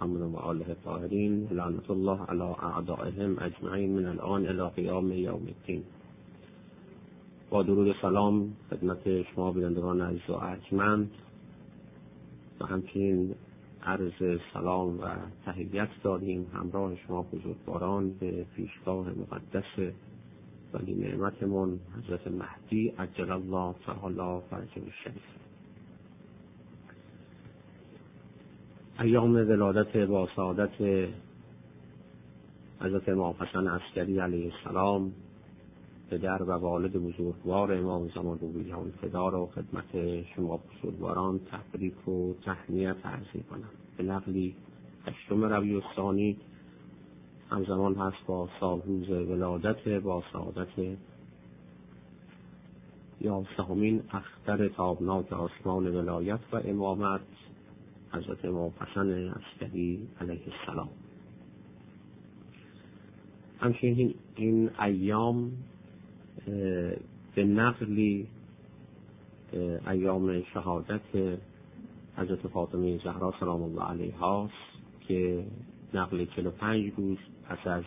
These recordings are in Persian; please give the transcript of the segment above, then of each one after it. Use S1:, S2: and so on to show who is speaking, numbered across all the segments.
S1: محمد و آله الطاهرین لعنت الله علی اعدائهم اجمعین من الان الی قیام یوم الدین. با درود و سلام خدمت شما بینندگان عزیز و ارجمند و همچنین عرض سلام و تحیت داریم همراه شما بزرگواران به پیشگاه مقدس ولی نعمتمون حضرت مهدی عجل الله تعالی فرجه الشریف. ایام ولادت با سعادت حضرت امام حسن عسکری علیه السلام پدر و والد بزرگوار امام زمان روحیان فدا را خدمت شما بزرگواران تبریک و تهنیت عرض می‌کنم. به نقلی 8 ربیع الثانی همزمان هست با سالروز ولادت با سعادت 11مین اختر تابناک آسمان ولایت و امامت حضرت امام حسن عسکری علیه السلام. همچنین این ایام به نقلی ایام شهادت حضرت فاطمه زهرا سلام الله علیها که نقل 45 روز پس از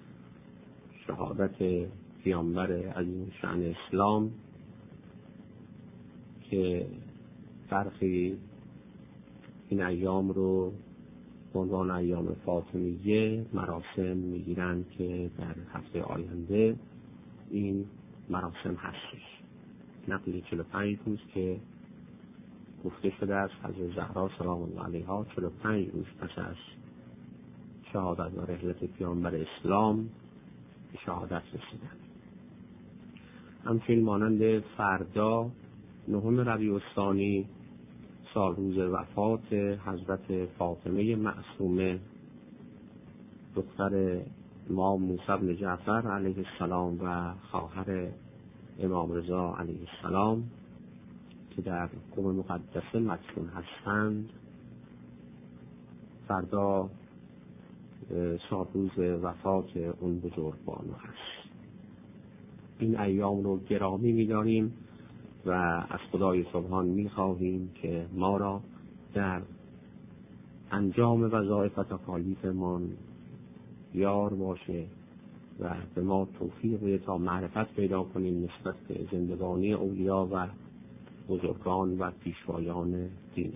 S1: شهادت پیامبر عظیم شأن اسلام که برخی این ایام رو به عنوان ایام فاطمیه مراسم میگیرند که در هفته آینده این مراسم هستش. نقل 45 روز که گفته شده است حضرت زهرا سلام الله علیها 45 روز پس از شهادت و رحلت پیامبر اسلام به شهادت رسیدند. همچنین مانند فردا 9 ربیع الثانی سال روز وفات حضرت فاطمه معصومه دختر امام موسی بن جعفر علیه السلام و خواهر امام رضا علیه السلام که در قم مقدسه مدفون هستند، فردا سال روز وفات اون بزرگواران هست. این ایام رو گرامی می‌داریم و از خدای سبحان می‌خواهیم که ما را در انجام وظایف و تکالیفمان یار باشه و به ما توفیق بده تا معرفت پیدا کنیم نسبت به زندگانی اولیا و بزرگان و پیشوایان دین.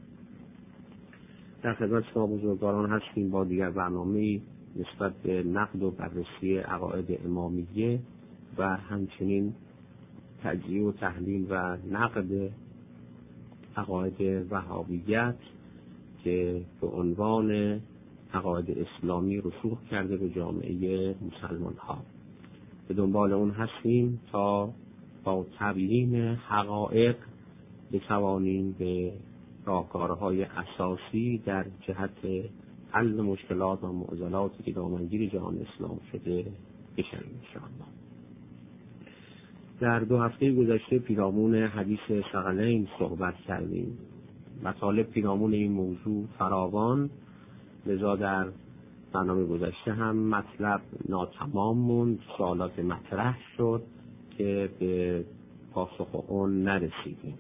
S1: در خدمت شما بزرگواران هستیم با دیگر برنامه‌ای نسبت به نقد و بررسی عقاید امامیه و همچنین تجزیه و تحلیل و نقد عقاید وهابیت که به عنوان عقاید اسلامی رسوخ کرده به جامعه مسلمان ها. به دنبال اون هستیم تا با تبیین حقایق بتوانیم به راهکارهای اساسی در جهت حل مشکلات و معضلاتی که دامنگیر جهان اسلام شده بشویم انشاءالله. در 2 هفته گذشته پیرامون حدیث ثقلین صحبت کردیم. مطالب پیرامون این موضوع فراوان، لذا در برنامه گذشته هم مطلب ناتمام موند، سوالات مطرح شد که به پاسخ اون نرسیدیم.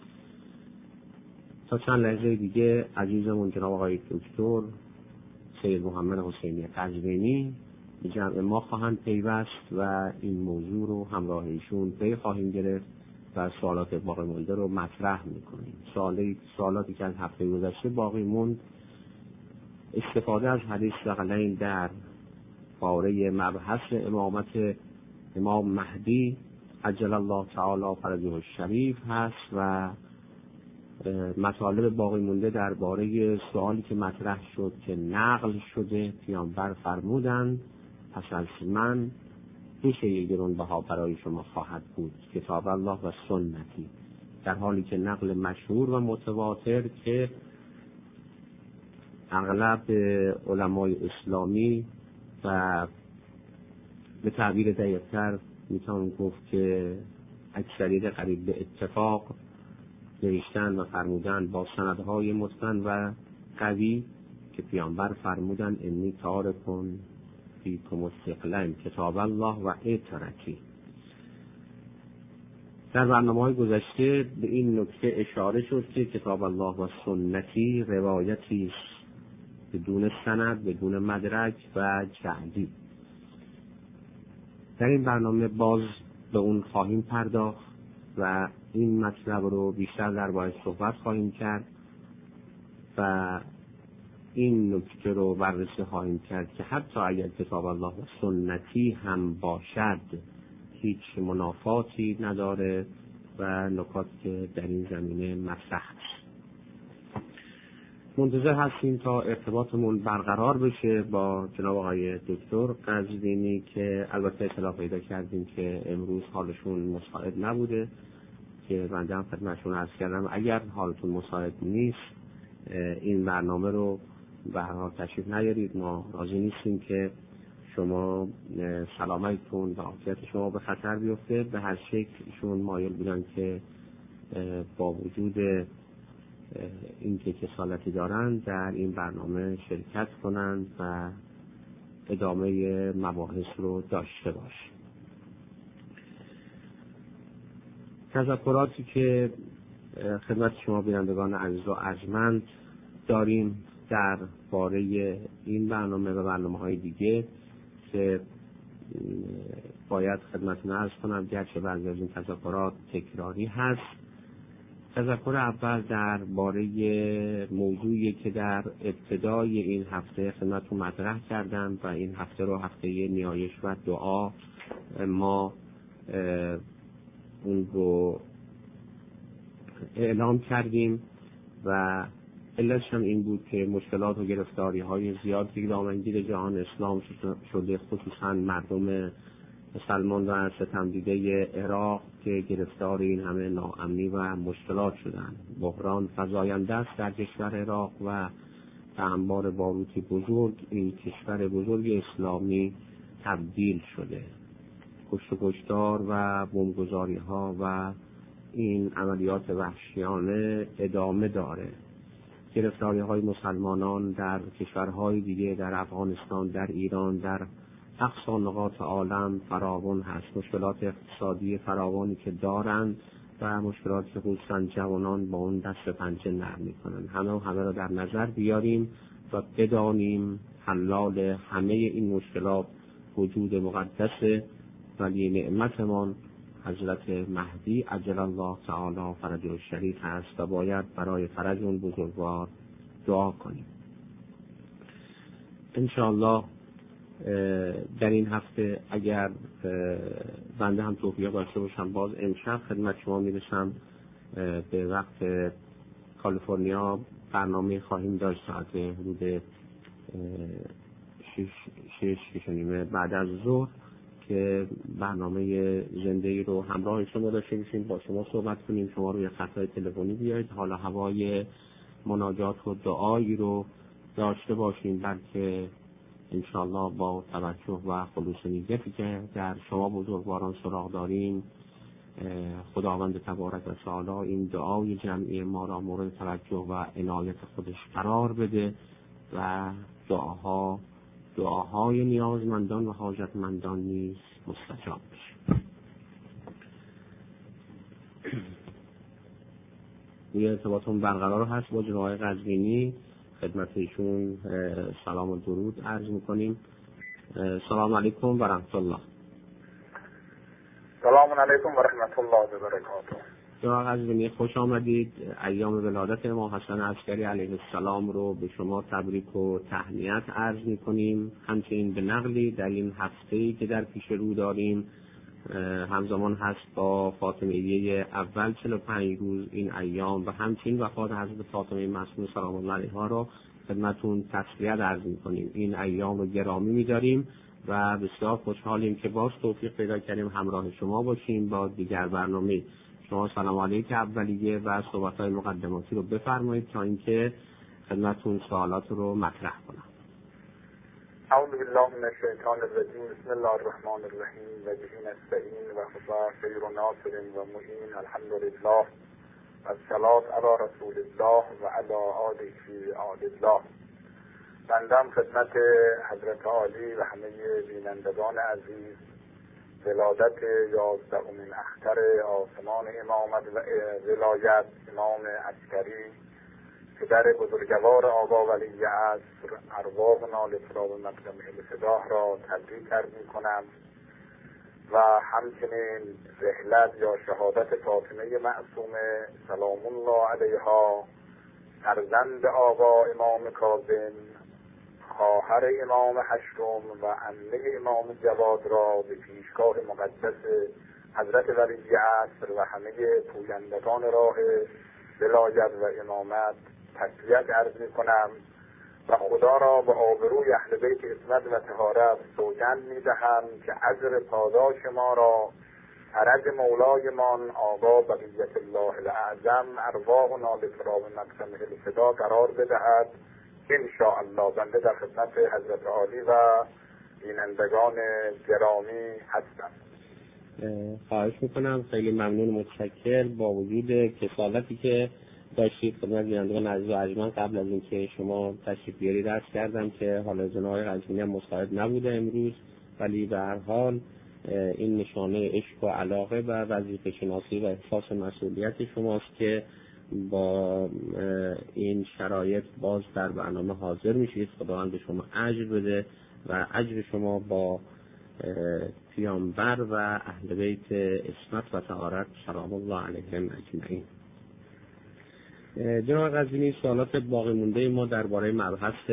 S1: تا چند لحظه دیگه عزیزمون جناب آقای دکتر سید محمد حسینی قزوینی به جمع ما خواهند پیوست و این موضوع رو همراه ایشون پی خواهیم گرفت و سوالات باقی مونده رو مطرح میکنیم. سوالاتی که از هفته گذشته باقی موند استفاده از حدیث ثقلین در باره مبحث امامت امام مهدی عجل الله تعالی فرجه الشریف هست و مطالب باقی مونده درباره سوالی که مطرح شد که نقل شده پیامبر فرمودند پس از من 2 شیء گرانبها برای شما خواهد بود، کتاب الله و سنتی، در حالی که نقل مشهور و متواتر که اغلب علمای اسلامی و به تعبیر دقیق‌تر میتوان گفت که اکثریت قریب به اتفاق نوشتن و فرمودن با سندهای متقن و قوی که پیامبر فرمودن انی تارکون فیکم الثقلین کتاب الله و اترکی. در برنامه‌های گذشته به این نکته اشاره شد که کتاب الله و سنتی روایتی است بدون سند، بدون مدرک و جعلی. در این برنامه باز به اون خواهیم پرداخت و این مطلب رو بیشتر درباره‌اش صحبت خواهیم کرد و این نکته رو بررسی خواهیم کرد که حتی اگر کتاب الله و سنتی هم باشد هیچ منافاتی نداره و نکات که در این زمینه مطرح است. منتظر هستیم تا ارتباطمون برقرار بشه با جناب آقای دکتر قزوینی که البته اطلاع پیدا کردیم که امروز حالشون مساعد نبوده، که بنده هم خدمتشون عرض کردم اگر حالتون مساعد نیست این برنامه رو به هر حال تشریف نیارید. ما راضی نیستیم که شما سلامتتون و عافیت شما به خطر بیفته. به هر شکل ایشون مایل بودن که با وجود اینکه کسالتی دارند در این برنامه شرکت کنند و ادامه مباحث رو داشته باشند. تذکراتی که خدمت شما بینندگان عزیز و ارجمند داریم در باره این برنامه و برنامه‌های دیگه که باید خدمتتون عرض کنم، گرچه بعضی از این تذکرات تکراری هست. تذکر اول در باره موضوعی که در ابتدای این هفته خدمتتون مطرح کردم و این هفته رو هفته نیایش و دعا ما اون رو اعلام کردیم و علتش هم این بود که مشکلات و گرفتاری های زیادی دامنگیر جهان اسلام شده، خصوصا مردم مسلمان و ستمدیده عراق که گرفتار این همه ناامنی و مشکلات شدند. بحران فزاینده است در کشور عراق و به انبار باروتی بزرگ این کشور بزرگ اسلامی تبدیل شده. کشت و کشتار و بمبگذاری ها و این عملیات وحشیانه ادامه داره. گرفتاری های مسلمانان در کشورهای دیگه، در افغانستان، در ایران، در اقصا نقاط عالم فراوان هست. مشکلات اقتصادی فراوانی که دارند و مشکلاتی که خصوصا جوانان با اون دست پنجه نرم میکنن. همه را در نظر بیاریم و بدانیم حلال همه این مشکلات وجود مقدس ولی نعمتمان حضرت مهدی عجل الله تعالی فرجه الشریف است و باید برای فرج اون بزرگوار دعا کنیم. انشاءالله در این هفته اگر بنده هم توفیق داشته باشم باز امشب خدمت شما میرسم. به وقت کالیفرنیا برنامه خواهیم داشت ساعت حدود 6:30 بعد از ظهر که برنامه زنده‌ای رو همراه شما داشته باشیم، با شما صحبت کنیم، شما روی خطای تلفنی بیایید، حالا هوای مناجات و دعایی رو داشته باشیم، بلکه انشاءالله با توجه و خلوص نیتی که در شما بزرگواران سراغ داریم خداوند تبارک و تعالی این دعای جمعی ما را مورد توجه و عنایت خودش قرار بده و دعاهای نیازمندان و حاجتمندان نیز مستجاب بشه. روی ارتباطمون برقرار هست با جناب قزوینی. خدمت ایشون سلام و درود عرض میکنیم. سلام علیکم و رحمت الله.
S2: سلام علیکم و رحمت الله و برکاته.
S1: جناب قزوینی خوش آمدید. ایام ولادت امام حسن عسکری علیه السلام رو به شما تبریک و تهنیت عرض میکنیم. همچنین به نقلی در این هفته‌ای که در پیش رو داریم همزمان هست با فاطمیه اول 45 روز این ایام و همچنین وفات حضرت فاطمه معصومه سلام الله علیها را خدمتون تسلیت عرض میکنیم. این ایام رو گرامی میداریم و بسیار خوشحالیم که باز توفیق پیدا کردیم همراه شما باشیم با دیگر برنامه. شما سلام علیک اولیه و صحبت‌های مقدماتی رو بفرمایید تا اینکه خدمتون سوالات رو مطرح کنم.
S2: اعوذ بالله من الشیطان الرجیم. بسم الله الرحمن الرحیم و به نستعین و خدا خیر ناصر و معین. الحمد لله و الصلاة علی رسول الله و علی آله آل الله. بندم خدمت حضرت عالی و همه بینندگان عزیز ولادت 11مین اختر آسمان امامت و ولایت امام عسکری پدر بزرگوار آقا ولی عصر ارواح نالت را به مقدم الفداه را تبریک عرض می‌کنم و همچنین رحلت یا شهادت فاطمه معصومه سلام الله علیها، فرزند آقا امام کاظم، خواهر امام هشتم و عمه امام جواد را به پیشگاه مقدس حضرت ولی عصر و همه پویندگان راه ولایت و امامت تسلیت عرض می‌کنم و خدا را به آبروی اهل بیت عصمت و طهارت سوگند می‌دهم که اجر پاداش ما را فرج مولایمان آقا بقیت الله الاعظم ارواح نالت را به مقدم الفدا قرار بدهد. انشاءالله بنده در خدمت حضرت عالی و بینندگان گرامی هستم.
S1: خواهش میکنم، خیلی ممنون، متشکر. با وجود کسالتی که داشتید خدمت بینندگان عزیز و ارجمند، قبل از اینکه شما تشریف بیارید عرض کردم که حالا جناب آقای قزوینی هم مستعد نبوده امروز، ولی به هر حال این نشانه عشق و علاقه و وظیفه شناسی و احساس مسئولیت شماست که با این شرایط باز در برنامه حاضر میشید. خداوند به شما اجر بده و اجر شما با پیامبر و اهل بیت عصمت و طهارت سلام الله علیهم اجمعین. جناب قزوینی، سوالات باقی مونده ما درباره مبحث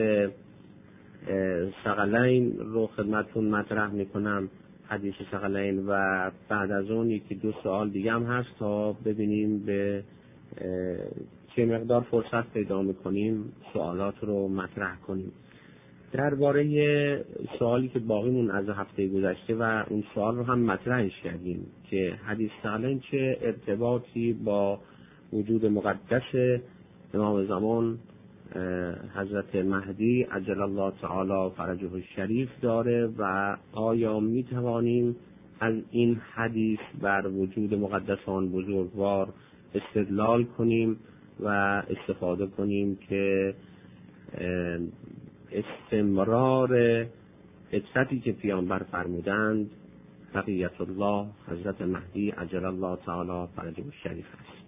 S1: ثقلین رو خدمتتون مطرح میکنم، حدیث ثقلین، و بعد از اون یکی دو سوال دیگه هم هست تا ببینیم به چه مقدار فرصت پیدا میکنیم سوالات رو مطرح کنیم. درباره سوالی که باقیمون از هفته گذشته و اون سوال رو هم مطرحش کردیم که حدیث ثقلین چه ارتباطی با وجود مقدس امام زمان حضرت مهدی عجل الله تعالی فرجه الشریف داره و آیا می توانیم از این حدیث بر وجود مقدسان بزرگوار استدلال کنیم و استفاده کنیم که استمرار قصتی که پیامبر فرمودند بقیت الله حضرت مهدی عجل الله تعالی فرجه الشریف است.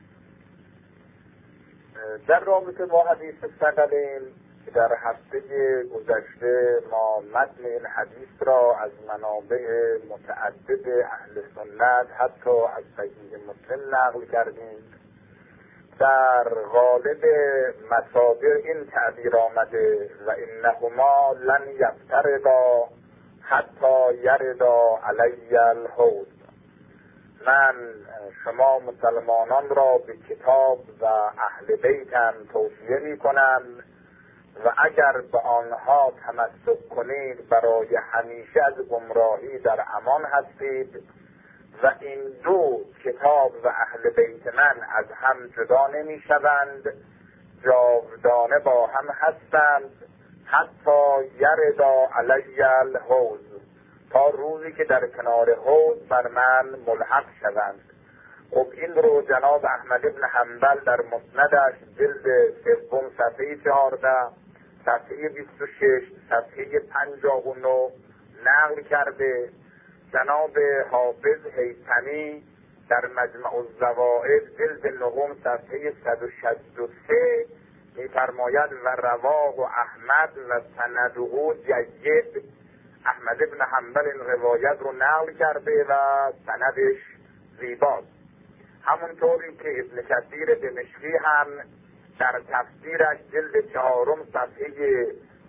S2: در رابطه با حدیث ثقلین که در هفته گذشته ما متن این حدیث را از منابع متعدد اهل سنت حتی از صحیح مسلم نقل کردیم، در غالب مصادر این تعبیر آمده و انهما لن یفترقا حتی یردا علی الحوض. من شما مسلمانان را به کتاب و اهل بیتم توصیه می کنم و اگر به آنها تمسک کنید برای همیشه از گمراهی در امان هستید و این دو کتاب و اهل بیت من از هم جدا نمی شوند، جاودانه با هم هستند حتی یردا علی الحوض، تا روزی که در کنار حوض بر من ملحق شوند. خب این رو جناب احمد ابن حنبل در مسندش جلد سوم صفحه 14 صفحه 26 صفحه 59 نقل کرده. جناب حافظ هیثمی در مجمع الزوائد جلد 9 صفحه 163 می‌فرماید و رواه احمد و سنده جید. احمد ابن حنبل این روایت رو نقل کرده و سندش زیباست. همونطوری که ابن کثیر دمشقی هم در تفسیرش جلد 4 صفحه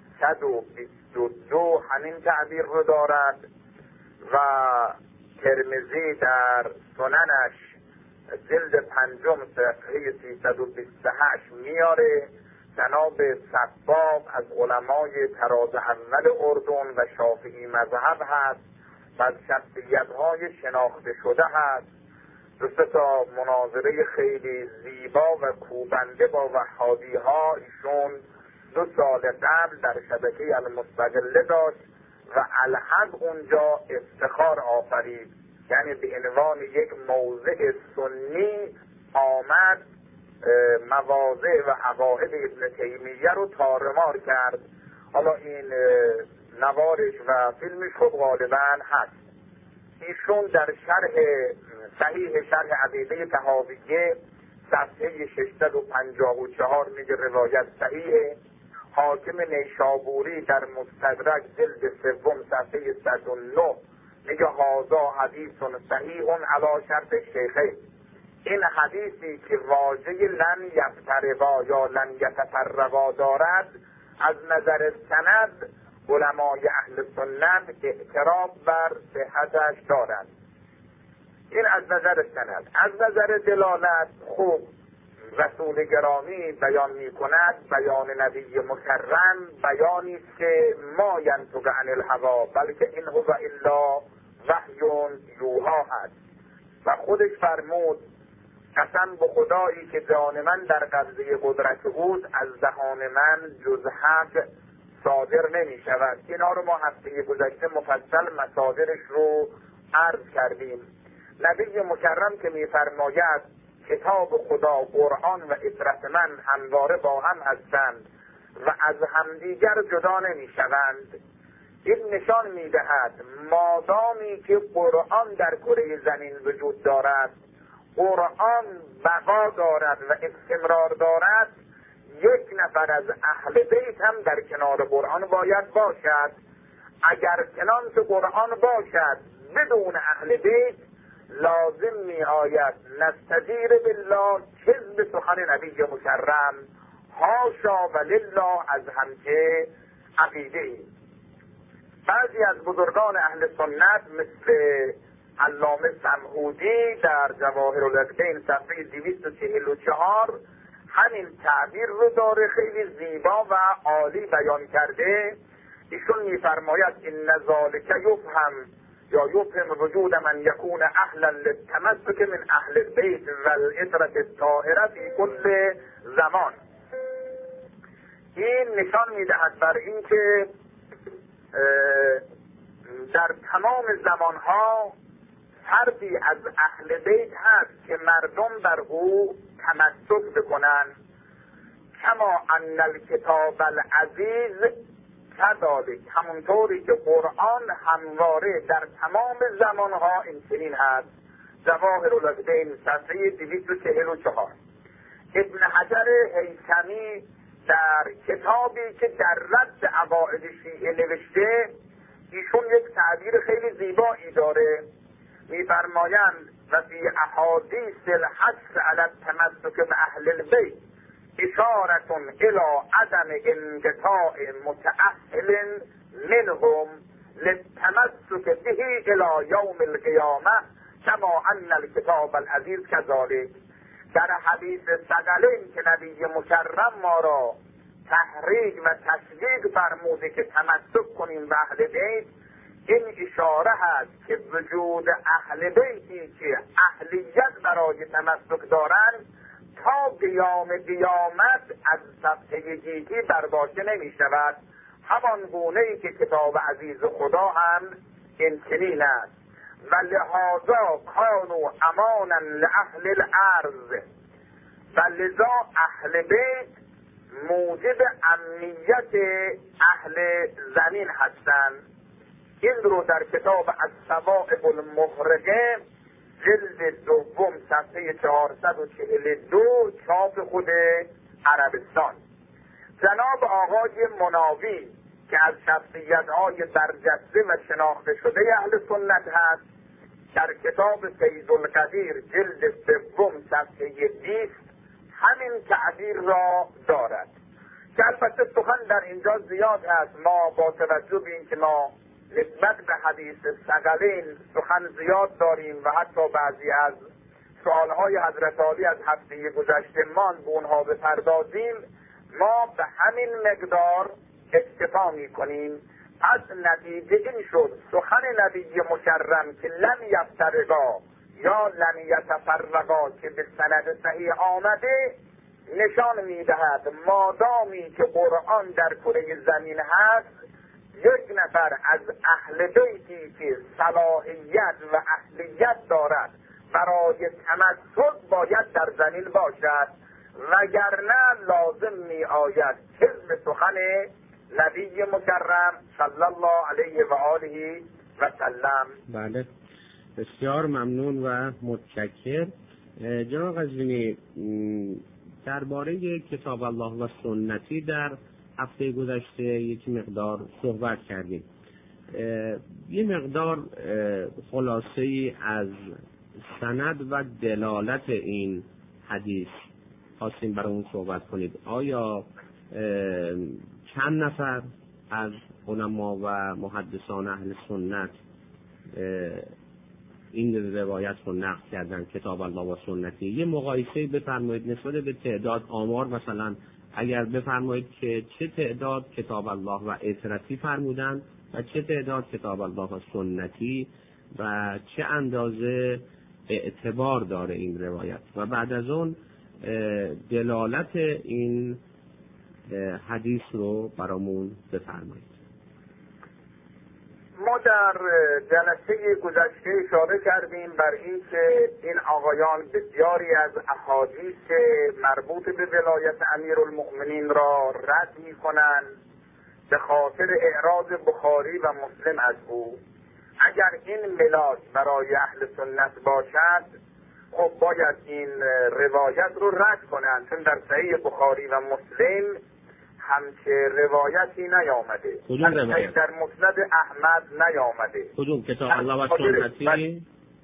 S2: 122 همین تعبیر رو دارد و ترمذی در سننش جلد 5 صفحه 328 میاره. جناب سباق از علمای طراز اول اردن و شافعی مذهب هست و از شخصیت‌های شناخته شده هست. دو تا مناظره خیلی زیبا و کوبنده با وهابی‌ها ایشون 2 سال قبل در شبکه المستقله داشت و الحق اونجا افتخار آفرید، یعنی به عنوان یک موضع سنی آمد مواضع و عقاید ابن تیمیه رو تارمار کرد. حالا این نوارش و فیلمش خب غالبا هست. ایشون در شرح صحیح شرح عقیده طحاویه صفحه 654 میگه روایت صحیحه. حاکم نیشابوری در مستدرک جلد سوم صفحه 109 میگه هذا حدیث صحیح علی شرط الشیخین. این حدیثی که واژه لن یفترقا یا لن یتفرقا دارد، از نظر سند علمای اهل سنت اعتراف بر صحتش دارند. این از نظر سند. از نظر دلالت خوب رسول گرامی بیان می کند، بیان نبی مکرم بیانی که ما ینطق عن الهوا بلکه این هو الا وحی یوحی هست. و خودش فرمود قسم به خدایی که جان من در قبضه قدرت اوست، از دهان من جز حق صادر نمی شود. اینا رو ما هفته گذشته مفصل مصادرش رو عرض کردیم. نبی مکرم که می فرماید کتاب خدا، قرآن و اطرت من همواره با هم هستند و از همدیگر جدا نمی شوند، این نشان می دهد مادامی که قرآن در کره زمین وجود دارد، قرآن بقا دارد و استمرار دارد، یک نفر از اهل بیت هم در کنار قرآن باید باشد. اگر چنانچه قرآن باشد بدون اهل بیت، لازم می آید نستجیر بالله کذب سخن نبی مکرم، حاشا و لله از همچه عقیده ای. بعضی از بزرگان اهل سنت مثل علامه سمعودی در جواهر العقدین صفحه 244 همین تعبیر رو داره، خیلی زیبا و عالی بیان کرده. ایشون میفرماید این ذالک یفهم یا یفهم وجود من یکون اهلا للتمسک من اهل البیت و العطرة الطاهرة فی کل زمان. این نشان میدهد بر اینکه در تمام زمانها فردی از اهل بیت هست که مردم بر او تمسک بکنند. کما ان الکتاب العزیز کذالک، همونطوری که قرآن همواره در تمام زمانها این چنین هست. جواهر العقدین صفحه 244. ابن حجر هیثمی در کتابی که در رد عقاید شیعه نوشته، ایشون یک تعبیر خیلی زیبایی داره. میفرمایند و فی احادیث الحث علی التمسک به اهل البیت اشارة الى عدم انقطاع متأهل منهم للتمسك به الى یوم القیامه کما ان الکتاب العزیز کذالک. در حدیث ثقلین که نبی مکرم ما را تحریک و تشویق فرموده که تمسک کنیم به اهل بیت، این اشاره هست که وجود اهل بیتی که اهلیت برای تمسک دارند تا قیام قیامت از صفحه گیتی برداشته نمی شود. همان گونه‌ای که کتاب عزیز خدا هم این چنین است. و لهذا کانوا امانا لاهل الارض، و لذا اهل بیت موجب امنیت اهل زمین هستند. این رو در کتاب الصواعق المحرقه جلد دوم صفحه 442 چاپ خود عربستان، جناب آقای مناوی که از شخصیت‌های برجسته و شناخته شده اهل سنت هست، در کتاب فیض القدیر جلد سوم صفحه 20 همین تعبیر را دارد که البته سخن در اینجا زیاد است. ما با توجه به اینکه ما نسبت به حدیث ثقلین سخن زیاد داریم و حتی بعضی از سوالهای حضرت عالی از هفته گذشته مان به اونها بپردازیم، ما به همین مقدار اکتفا می‌کنیم. از نتیجه این شد سخن نبی مکرم که لن یفترقا یا لن یتفرقا که به سند صحیح آمده نشان می‌دهد مادامی که قرآن در کره زمین هست، یک نفر از اهل بیتی که صلاحیت و اهلیت دارد برای تمسک باید در زمین باشد، وگرنه لازم می آید کذب سخن نبی مکرم صلی الله علیه و آله و سلم.
S1: بله، بسیار ممنون و متشکر. جناب قزوینی، درباره کتاب الله و سنتی در هفته گذشته یک مقدار صحبت کردیم. یه مقدار خلاصه ای از سند و دلالت این حدیث خواستیم برامون صحبت کنید. آیا چند نفر از علما و محدثان اهل سنت این روایت رو نقل کردن، کتاب الله و سنتی؟ یه مقایسه بفرمایید نسبت به تعداد، آمار مثلا اگر بفرمایید که چه تعداد کتاب الله و اطرتی فرمودن و چه تعداد کتاب الله و سنتی و چه اندازه اعتبار داره این روایت، و بعد از اون دلالت این حدیث رو برامون بفرمایید.
S2: ما در جلسه گذشته اشاره کردیم بر این که این آقایان بسیاری از احادیث مربوط به ولایت امیرالمؤمنین را رد می‌کنند به خاطر اعراض بخاری و مسلم از او. اگر این ملاک برای اهل سنت باشد، خب باید این روایت رو رد کنند، چون در صحیح بخاری و مسلم همچه روایتی نیامده.
S1: کدوم روایت؟
S2: در مسند احمد نیامده.
S1: کدوم؟ کتاب الله و سنتی؟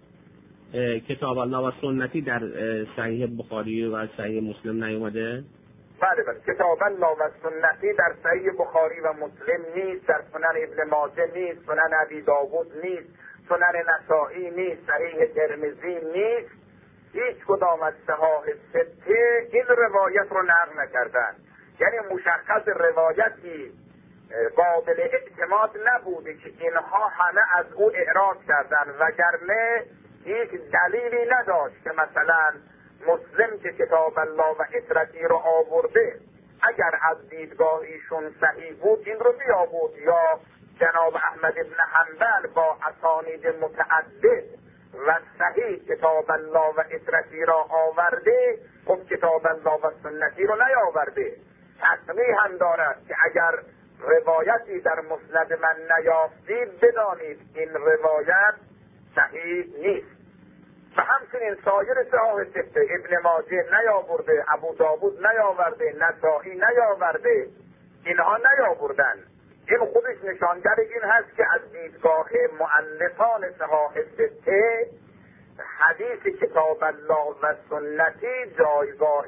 S1: کتاب الله و سنتی در صحیح بخاری و صحیح مسلم نیامده؟
S2: بله بله، کتاب الله و سنتی در صحیح بخاری و مسلم نیست، در سنن ابن ماجه نیست، سنن ابی داود نیست، سنن نسائی نیست، صحیح ترمذی نیست. هیچ کدام از صحاح سته این روایت رو نقل نکردن. یعنی مشخص روایتی قابل اعتماد نبوده که اینها همه از او اعراض کردن، وگرنه هیچ دلیلی نداشت که مثلا مسلم که کتاب الله و اطرتی رو آورده اگر از دیدگاه ایشون صحیح بود این رو بیاورد، یا جناب احمد بن حنبل با اسانید متعدد و صحیح کتاب الله و اطرتی را آورده، خب کتاب الله و سنتی رو نیاورده. تصریح هم دارد که اگر روایتی در مسند من نیافتید بدانید این روایت صحیح نیست. و همچنین سایر صحاح سته، ابن ماجه نیاورده، ابو داود نیاورده، نسائی نیاورده، اینها نیاوردن. این خودش نشانگر این هست که از دیدگاه مؤلفان صحاح سته حدیث کتاب الله و سنتی جایگاه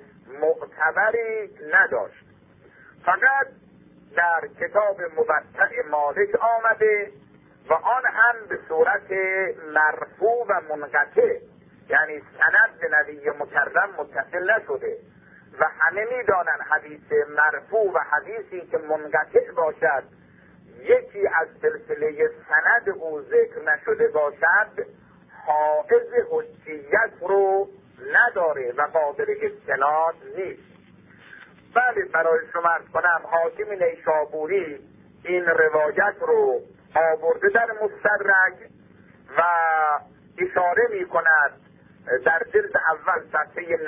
S2: معتبری نداشت. فقط در کتاب موطأ مالک آمده و آن هم به صورت مرفوع و منقطع، یعنی سند به نبی مکرم متصل نشده و همه می‌دانند حدیث مرفوع و حدیثی که منقطع باشد یکی از سلسله سند او ذکر نشده باشد حائز حجیت رو نداره و قابل استناد نیست. بله، برای شما عرض کنم حاکم نیشابوری این روایت رو آورده در مستدرک و اشاره می کند در جلد اول صفحه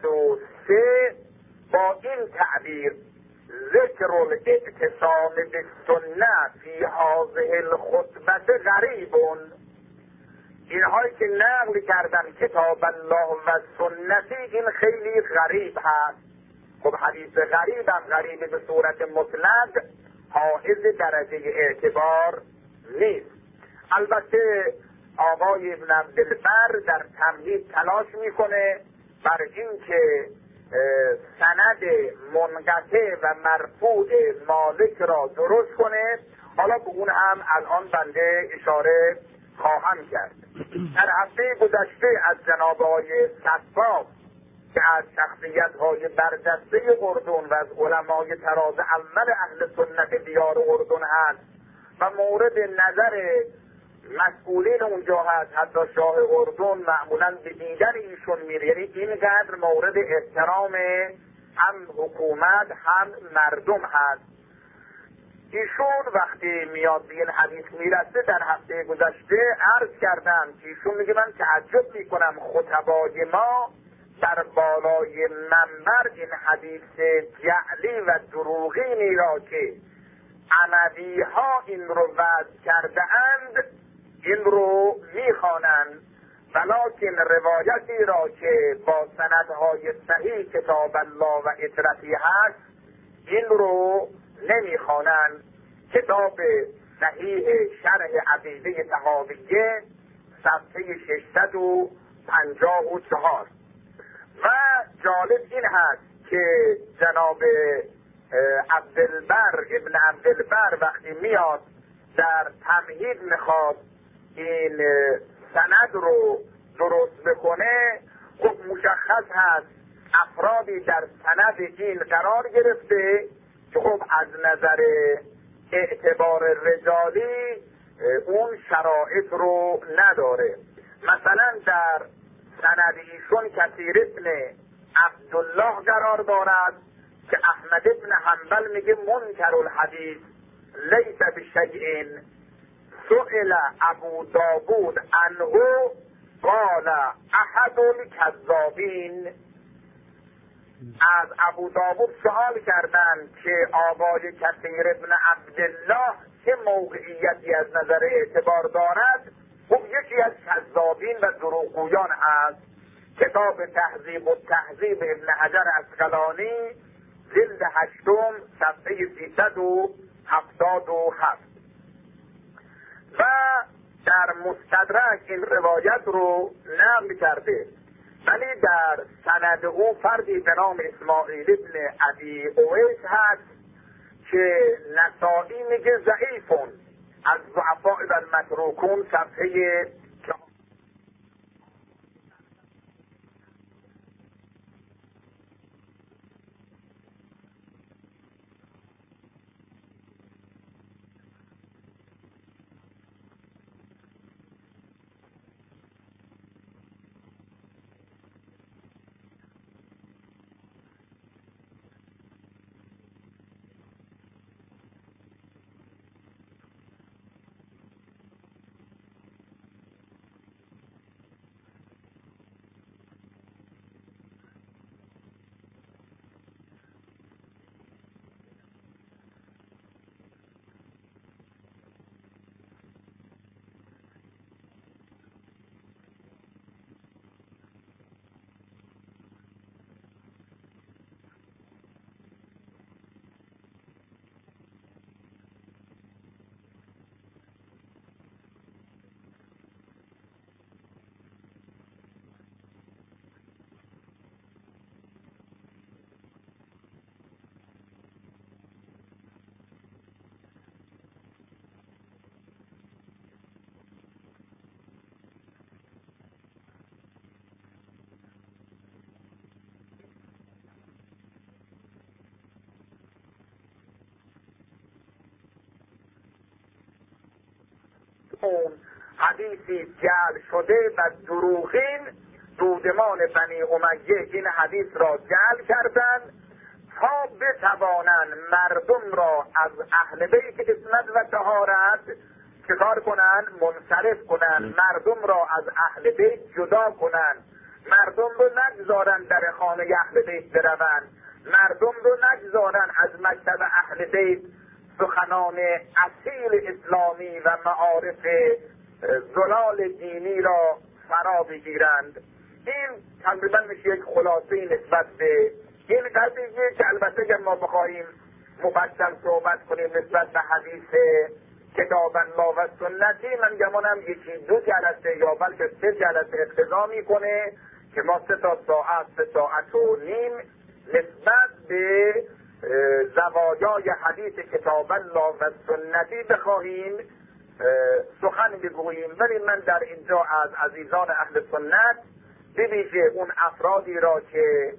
S2: 93 با این تعبیر: ذکر الاعتصام بالسنة فی هذه الخطبه غریبون. اینهایی که نقل کردن کتاب الله و سنتی این خیلی غریب هست. خب حدیث غریب هم غریب به صورت مطلق حائز درجه اعتبار نیست. البته آقای ابن عبدالبر در تمهید تلاش میکنه بر اینکه سند منقطع و مرفوع مالک را درست کنه. حالا به اون هم الان بنده اشاره خواهم کرد. در هفته گذشته از جناب آقای صفاق که از شخصیت‌های برجسته اردن و از علمای تراز اول اهل سنت دیار اردن هست و مورد نظر مسئولین اونجا هست، حتی شاه اردن معمولاً به دیدن ایشون میره، یعنی اینقدر مورد احترام هم حکومت هم مردم هست. ایشون وقتی میاد به این حدیث میرسه در هفته گذشته عرض کردم که ایشون میگه من تعجب میکنم خطبای ما در بالای منبر این حدیث جعلی و دروغینی را که اموی ها این رو وضع کرده اند این رو میخوانند ولکن روایتی را که با سندهای صحیح کتاب الله و اطرتی هست این رو نمیخوانند. کتاب صحیح شرح عقیده طحاویه صفحه 654. و جالب این هست که جناب ابن عبدالبر وقتی میاد در تمهید میخواد این سند رو درست بکنه، خب مشخص هست افرادی در سند این قرار گرفته که خب از نظر اعتبار رجالی اون شرایط رو نداره. مثلا در سند ایشون کثیر ابن عبدالله قرار دارد که احمد ابن حنبل میگه منکر الحدیث لیس بشیء. سئل ابو داود عنه قال احد الکذابین. از ابو داود سوال کردند که آقای کثیر ابن عبدالله چه موقعیتی از نظر اعتبار دارد؟ خب یکی از کذابین و دروغگویان است. کتاب تهذیب و تهذیب ابن حجر عسقلانی جلد 8 صفحه 377. و در مستدرک این روایت رو نقل کرده، ولی در سند او فردی به نام اسماعیل ابن ابی اویس هست که نسائی میگه ضعیفون از ضعفاء و المتروکون صفحه حدیثی جعل شده و دروغین دودمان بنی امیه این حدیث را جعل کردند تا بتوانند مردم را از اهل بیت عصمت و طهارت چکار کنند؟ منصرف کنند. مردم را از اهل بیت جدا کنند. مردم رو نگذارند در خانه اهل بیت بروند. مردم رو نگذارند از مکتب اهل بیت سخنان اصیل اسلامی و معارف زلال دینی را فرا بگیرند. این تقریبا میشه یک خلاصه نسبت به این قضیه که البته که ما بخواهیم مفصل صحبت کنیم نسبت به حدیث کتاب الله و سنتی، من گمانم یکی 2 جلسه یا بلکه 3 جلسه اقتضا میکنه که ما 3 ساعت 3 ساعت و نیم نسبت به زوایای حدیث کتاب الله و سنتی بخواهیم سخن بگوییم. ولی من در اینجا از عزیزان اهل سنت بویژه اون افرادی را که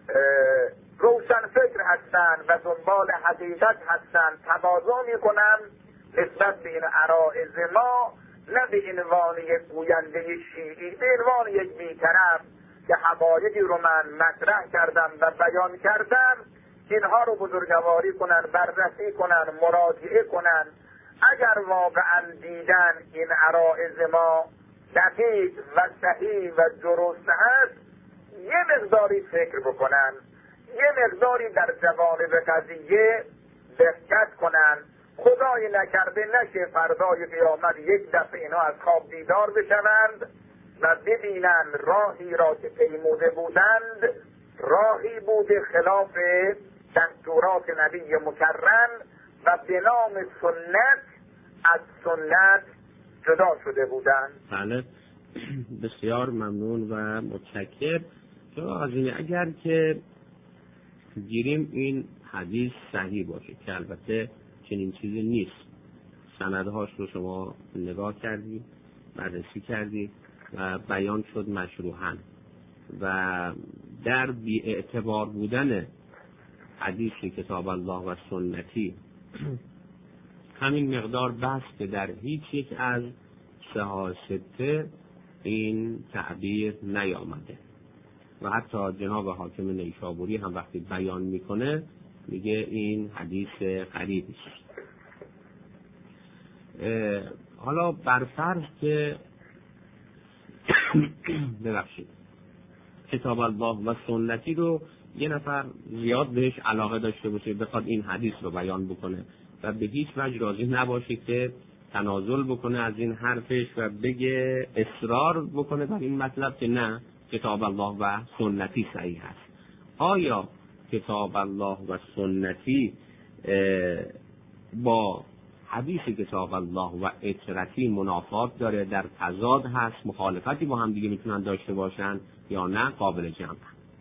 S2: روشن فکر هستند و دنبال حقیقت هستند تواضع میکنم نسبت به این عرائض ما، نه به عنوان یک گوینده شیعی، به عنوان یک بی‌طرف که حقایقی رو من مطرح کردم و بیان کردم، اینها رو بزرگواری کنن، بررسی کنن، مراجعه کنن. اگر واقعا دیدن این عرائض ما دقیق و صحیح و درست هست، یه مقداری فکر بکنن، یه مقداری در جوانب قضیه دقت کنن. خدای نکرده نشه فردای قیامت یک دفعه اینا از خواب بیدار بشوند و ببینند راهی را که پیموده بودند راهی بوده خلاف دستورات نبی مکرم و به نام سنت از سنت جدا شده بودند.
S1: بله، بسیار ممنون و متشکر. اگر که گیریم این حدیث صحیح باشه که البته چنین چیزی نیست، سندهاش رو شما نگاه کردید، بررسی کردید و بیان شد مشروحاً و در بی‌اعتبار بودن حدیث کتاب الله و سنتی همین مقدار بس که در هیچ یک از سته این تعبیر نیامده و حتی جناب حاکم نیشابوری هم وقتی بیان میکنه میگه این حدیث غریبی است. حالا برفرض که ببخشید کتاب الله و سنتی رو یه نفر زیاد بهش علاقه داشته باشه، بخواد این حدیث رو بیان بکنه و به هیچ وجه راضی نباشه که تنازل بکنه از این حرفش و بگه اصرار بکنه بر این مطلب که نه کتاب الله و سنتی صحیح هست، آیا کتاب الله و سنتی با حدیث کتاب الله و اطرتی منافات داره، در تضاد هست، مخالفتی با هم دیگه میتونن داشته باشن یا نه قابل جمع؟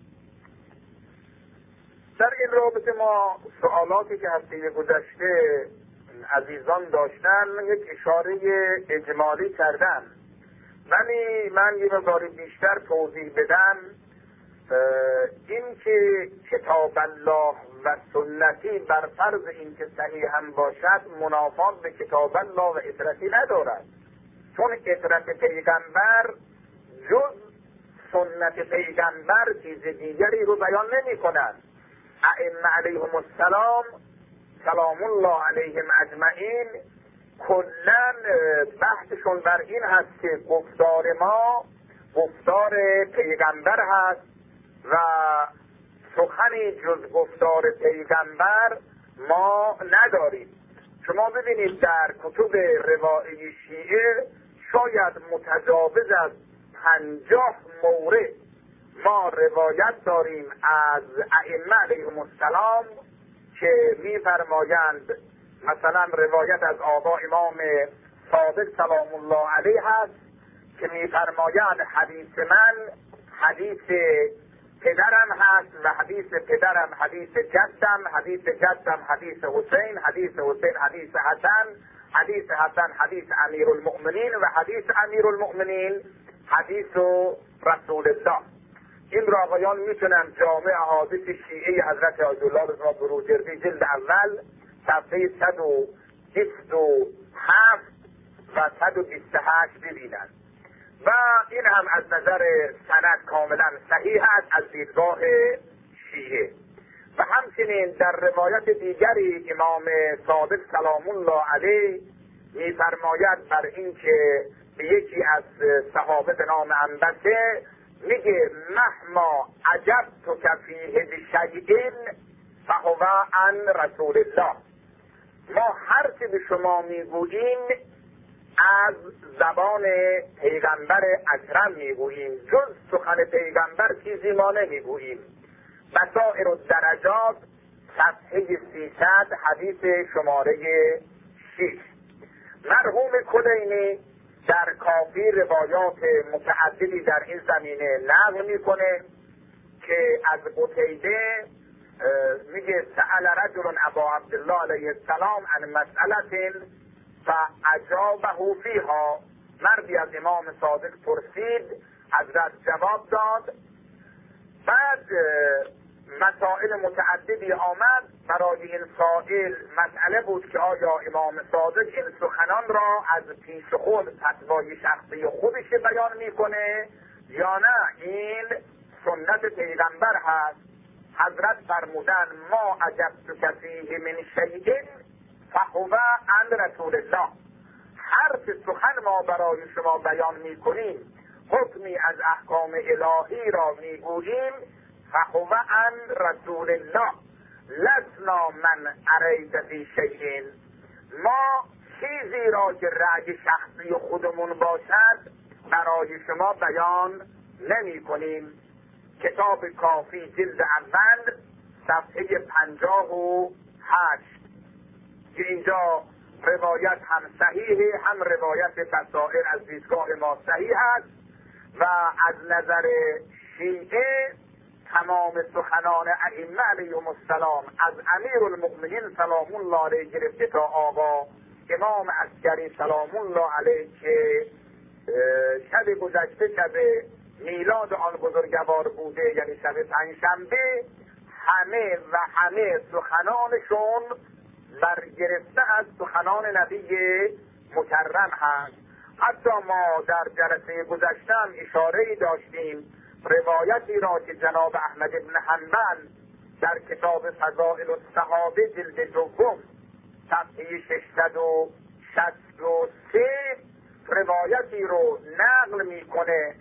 S2: در این رابطه ما سوالاتی که هفته گذشته عزیزان داشتن یک اشاره اجمالی کردن، ولی من یه مقدار بیشتر توضیح بدم. این که کتاب الله و سنتی بر فرض این که صحیح هم باشد منافات به کتاب الله و اطرتی ندارد، چون اطرت پیغمبر جز سنت پیغمبر چیز دیگری رو بیان نمی کند. ائمه علیهم السلام سلام الله علیهم اجمعین کلاً بحثشون بر این هست که گفتار ما گفتار پیغمبر هست و سخنی جز گفتار پیغمبر ما نداریم. شما ببینید در کتب روایی شیعه شاید متجاوز از 50 مورد ما روایت داریم از ائمه علیهم السلام که می‌فرمایند، مثلا روایت از آقا امام صادق سلام الله علیه هست که می‌فرمایند حدیث من حدیث پدرم هست و حدیث پدرم حدیث جدم، حدیث جدم حدیث حسین، حدیث حسین حدیث حسن، حدیث حسن حدیث امیرالمؤمنین و حدیث امیرالمؤمنین حدیث رسول الله. این را آقایان میتونن جامع احادیث شیعه حضرت آیت الله رضا بروجردی جلد اول صفحه 127 و 128 ببینن و این هم از نظر سند کاملا صحیح است از دیدگاه شیعه. و همچنین در روایت دیگری امام صادق سلام الله علیه میفرماید بر این که به یکی از صحابه به نام عنبسه میگه مهما عجبت فیه بشیء فهو عن رسول الله. ما هر چه به شما میگوییم از زبان پیغمبر اکرم میگوییم، جز سخن پیغمبر چیزی ما نمیگوییم. بصائر الدرجات صفحه 300 حدیث شماره 6. مرحوم کلینی در کافی روایات متعددی در این زمینه نقل میکنه که از قتیبه میگه سأل رجل ابا عبدالله علیه السلام عن مسئلة فاجابه فیها. مردی از امام صادق پرسید، حضرت جواب داد. بعد مسائل متعددی آمد برای این سائل. مسئله بود که آیا امام صادق این سخنان را از پیش خود فتوای شخصی خودش بیان میکنه یا نه این سنت پیغمبر هست. حضرت فرمودن ما عجبت فیه من شیء فهو عن رسول الله. هر چه سخن ما برای شما بیان میکنیم، حکمی از احکام الهی را میگوییم، فهو عن رسول الله لسنا من اریت فی شیء. ما چیزی را که رأی شخصی خودمون باشد برای شما بیان نمی کنیم. کتاب کافی جلد اول صفحه 58 که اینجا روایت هم صحیحه، هم روایت بسائر از دیدگاه ما صحیح است و از نظر شیعه تمام سخنان ائمه علیهم السلام از امیرالمؤمنین سلام الله علیه گرفته تا آقا امام عسکری سلام الله علیه که شب گذشته شب میلاد آن بزرگوار بوده، یعنی شب پنجشنبه، همه سخنانشون برگرفته از سخنان نبی مکرم هست. حتی ما در جلسه گذشته اشاره‌ای داشتیم روایتی را که جناب احمد بن حنبل در کتاب فضائل الصحابه جلد دوم صفحه 663 روایتی رو نقل میکنه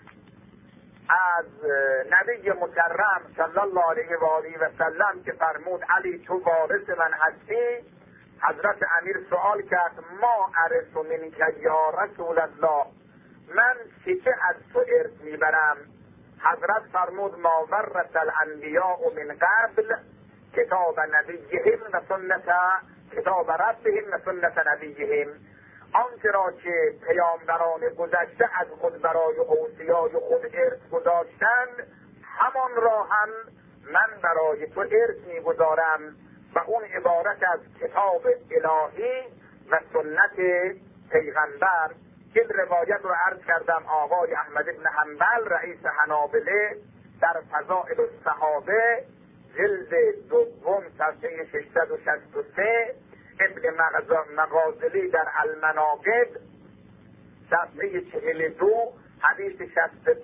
S2: از نبی مکرم صلی الله علیه و آله و سلم که فرمود علی تو وارث من هستی. حضرت امیر سوال کرد ما ارث منک یا رسول الله، من چه از تو ارث میبرم؟ حضرت فرمود ما ورث الانبیاء من قبل کتاب نبیهم و سنت کتاب ربهم و سنت نبیهم، آنچه را که پیامبران گذشته از خود برای اوصیای خود ارث گذاشتند همان را هم من برای تو ارث میگذارم و اون عبارت از کتاب الهی و سنت پیغمبر. این روایت رو عرض کردم آقای احمد بن حنبل رئیس حنابله در فضائل الصحابه جلد دوم صفحه 663، ابن مغازلی در المناقب صفحه 42 حدیث 65،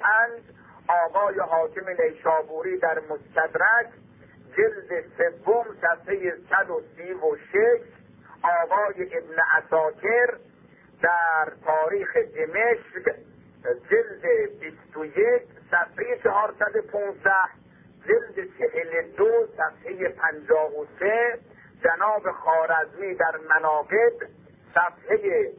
S2: آقای حاکم نیشابوری در مستدرک جلد سوم صفحه 136، آقای ابن عساکر در تاریخ دمشق جلد 21 صفحه 415، جلد 42 صفحه 53، جناب خوارزمی در مناقب صفحه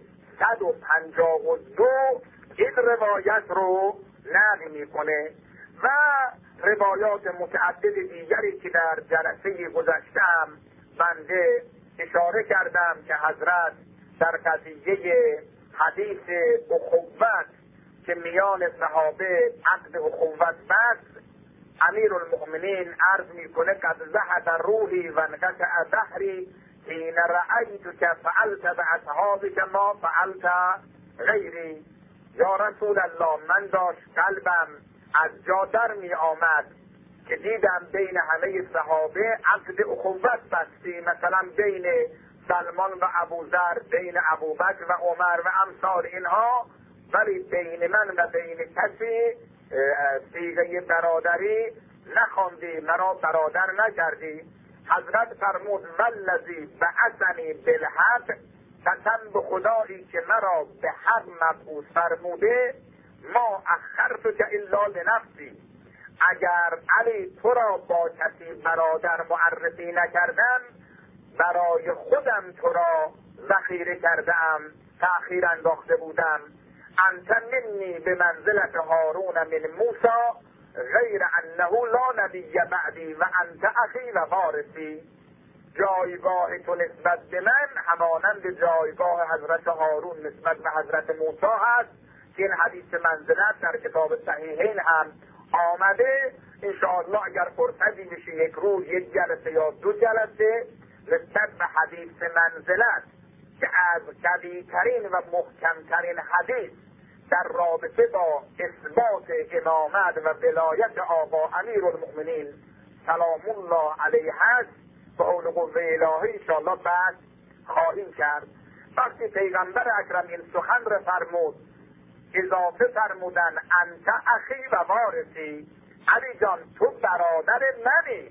S2: 152 این روایت رو نقل میکنه و روایات متعدد دیگری که در جلسه گذشتم بنده اشاره کردم که حضرت در قضیه حدیث اخوت که میان صحابه عقد اخوت بست، امیرالمؤمنین عرض میکنه قد ذهب روحی و انقطع بحری حین رأیتک فعلت باصحابک ما فعلت غیری. یا رسول الله من داشت قلبم از جا در می آمد که دیدم بین همه صحابه عقد اخوت بستی، مثلا بین سلمان و ابوذر، بین ابوبکر و عمر و امثال اینها، ولی بین من و بین کسی صیغه برادری نخواندی، مرا برادر نکردی. حضرت فرمود والذی بعثنی بالحق، قسم به خدایی که مرا به حق مبعوث فرموده، ما اخرتک الا لنفسی، اگر علی تو را با کسی برادر معرفی نکردم برای خودم تو را ذخیره کردم، تأخیر انداخته بودم. انت منی به منزلت هارون من موسی غیر انه لا نبی بعدی و انت اخی و وارثی. جایگاه تو نسبت به من همانند جایگاه حضرت هارون نسبت به حضرت موسی هست که این حدیث منزلت در کتاب صحیحین هم آمده. انشاءالله اگر فرصتی بشه یک روز یک جلسه یا دو جلسه نسبت به حدیث منزلت که از قوی‌ترین و محکمترین حدیث در رابطه با اثبات امامت و ولایت آقا امیرالمؤمنین سلام الله علیه هست به حول قوه الهی انشاءالله بعد خواهیم کرد. وقتی پیغمبر اکرم این سخن را فرمود اضافه فرمودن انت اخی و وارثی، علی جان تو برادر منی،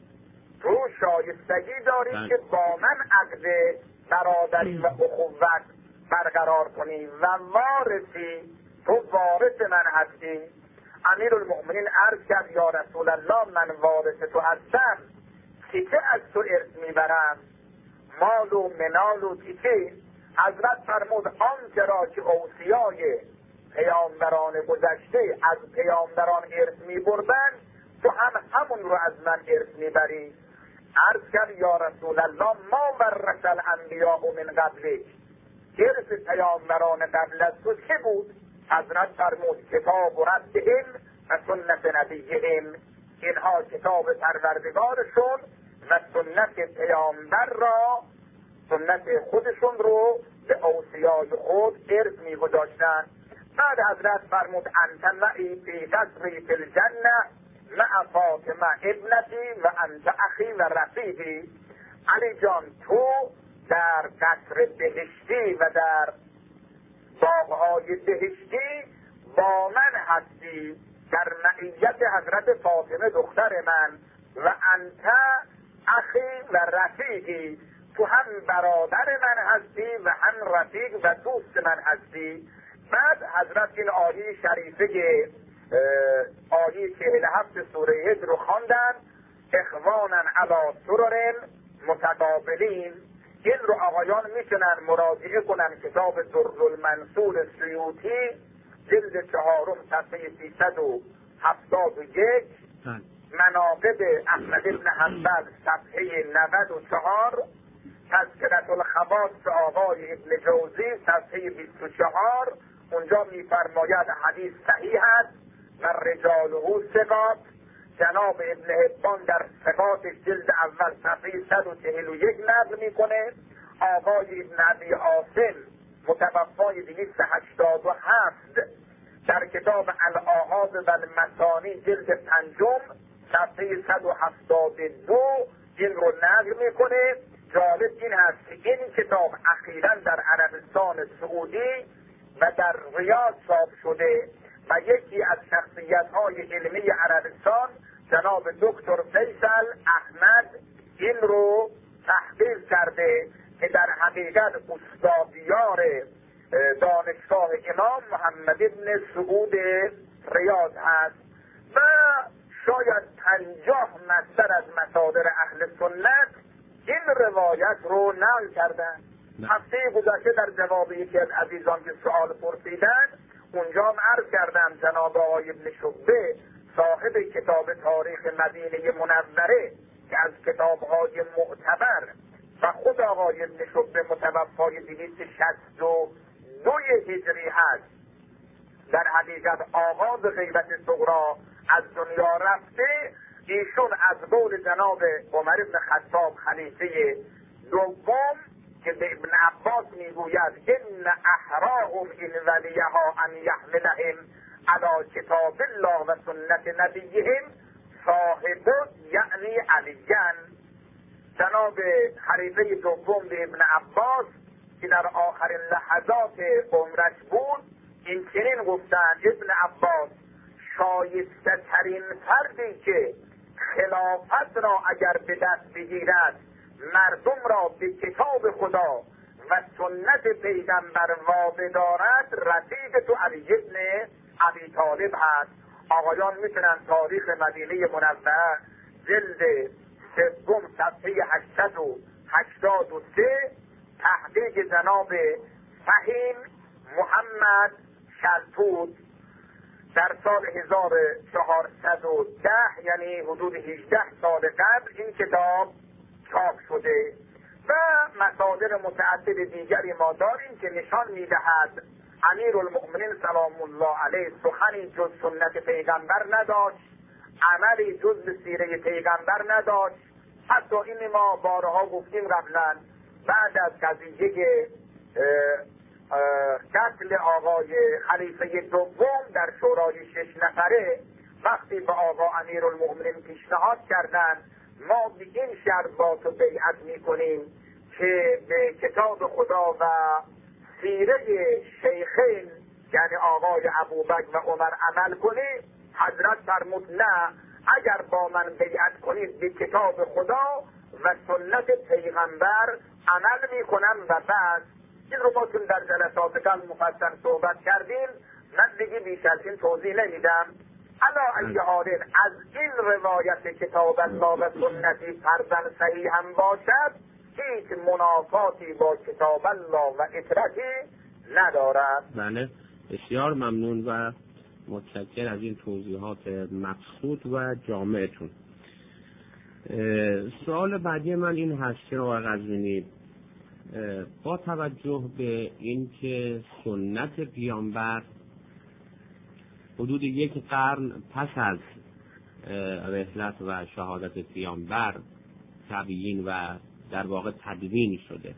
S2: تو شایستگی داری که با من عقد برادری و اخوت برقرار کنی و وارثی، تو وارث من هستی. امیرالمؤمنین عرض کرد یا رسول الله من وارث تو هستم، چه از تو ارث میبرم؟ مال و منال و چه؟ حضرت فرمود آنچه را که اوصیای پیامبران گذشته از پیامبران ارث میبردن، تو هم همون رو از من ارث میبری. عرض کرد یا رسول الله ما ورث الانبیاء من قبلک، ارث پیامبران قبل از تو چه بود؟ حضرت فرمود کتاب ربهم و سنت نبیهم، اینها کتاب پروردگارشون و سنت پیامبر را، سنت خودشون رو به اوصیای خود ارث میگذاشتن. بعد حضرت فرمود انت معی فی قصری فی الجنه مع فاطمه ابنتی و انت اخی و رفیقی. علی جان تو در قصر بهشتی و در باغ‌های بهشتی با من هستی، در معیت حضرت فاطمه دختر من، و انت اخی و رفیقی، تو هم برادر من هستی و هم رفیق و دوست من هستی. بعد حضرت این آیه شریفه آیه 47 سوره هجر رو خواندن، اخوانا علی سرر متقابلین. این رو آقایان میتونن مراجعه کنن کتاب دررالمنصور سیوطی جلد 4 صفحه 371، مناقب احمد بن حنبل صفحه 94، تذکرة الخواص آقای ابن جوزی صفحه 24. اونجا میفرماید حدیث صحیح است و رجاله ثقات. جناب ابن حبان در ثقات جلد اول صفحه 141 نقل میکنه. آقای ابن ابی عاصم متوفای 287 در کتاب الآحاد و المسانی جلد 5 صفحه 172 این رو نقل میکنه. جالب این هست که این کتاب اخیراً در عربستان سعودی و در ریاض چاپ شده و یکی از شخصیت‌های علمی عربستان جناب دکتر فیصل احمد این رو تحقیق کرده که در حقیقت استادیار دانشگاه امام محمد بن سعود ریاض هست و شاید 50 مصدر از مصادر اهل سنت این روایت رو نقل کردن. هفته گذشته در جواب یکی از عزیزان که سوال پرسیدن اونجا هم عرض کردم جناب آقای ابن شبه صاحب کتاب تاریخ مدینه منوره که از کتاب‌های معتبر و خود آقای ابن شبه متوفای 262 هجری هست، در حقیقت آغاز غیبت صغرا از دنیا رفته. ایشون از قول جناب عمر بن خطاب خلیفه دوم که به ابن عباس میگوید ان احراهم این ولیها ان یحملهم علی کتاب الله و سنت نبیهم صاحب یعنی علیان. جناب خلیفه دوم به ابن عباس که در آخرین لحظات عمرش بود این چنین گفتند ابن عباس شایسته ترین فردی که خلافت را اگر به دست بگیرد مردم را به کتاب خدا و سنت پیغمبر وابه دارد رفیق تو علی ابن ابی طالب هست. آقایان میتونن تاریخ مدینه منوره جلد 3 صفحه 883 تحقیق جناب فهیم محمد شلتوت در سال 1410 یعنی حدود 18 سال قبل این کتاب چاپ شده و مصادر متعدد دیگری ما داریم که نشان میدهد امیرالمؤمنین سلام الله علیه سخنی جز سنت پیغمبر نداشت، عملی جز به سیره پیغمبر نداشت. حتی این ما بارها گفتیم قبلا بعد از قضیه قتل آقای خلیفه دوم در شورای 6 نفره وقتی به آقا امیرالمؤمنین پیشنهاد کردند ما به این شرط با تو بیعت میکنیم که به کتاب خدا و سیره شیخین یعنی آقای ابوبکر و عمر عمل کنی، حضرت فرمود نه، اگر با من بیعت کنید به کتاب خدا و سنت پیغمبر عمل میکنم و بس. این رو ما چون در جلسات قبل مفصل صحبت کردیم من دیگه بیش از این توضیح نمیدم. علا ای حالین از این روایت کتاب الله و سنتی فرضاً صحیح هم باشد هیچ منافاتی با کتاب الله و اطرتی ندارد.
S1: بله بسیار ممنون و متشکر از این توضیحات مبسوط و جامعتون. سوال بعدی من این هست که آقای قزوینی، با توجه به اینکه سنت پیامبر حدود 1 قرن پس از رحلت و شهادت پیامبر تبیین و در واقع تدوین شده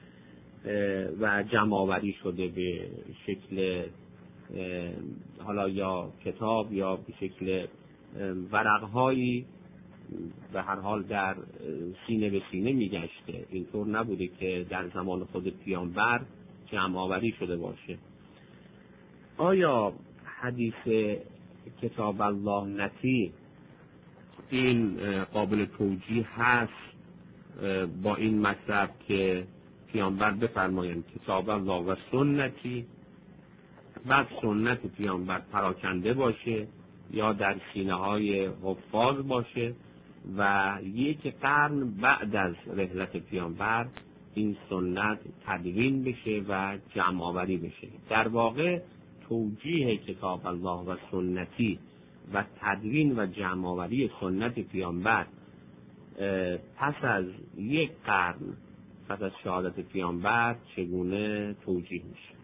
S1: و جمع‌آوری شده به شکل حالا یا کتاب یا به شکل ورق‌هایی، به هر حال در سینه به سینه میگشته، اینطور نبوده که در زمان خود پیامبر جمع‌آوری شده باشه. آیا حدیث کتاب الله نتی این قابل توجیه هست با این مطلب که پیامبر بفرمایند کتاب الله و سنتی، بعد سنت پیامبر پراکنده باشه یا در سینه های حفاظ باشه و 1 قرن بعد از رحلت پیامبر این سنت تدوین بشه و جمع آوری بشه؟ در واقع توجیه کتاب الله و سنتی و تدوین و جمع آوری سنت پیامبر پس از 1 قرن پس از شهادت پیامبر چگونه توجیه میشه؟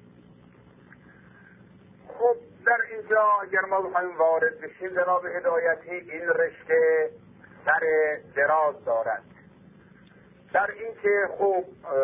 S2: خب در اینجا اگر ما بخوایم وارد بشیم، جناب هدایتی این رشته سر دراز دارد. در اینکه خب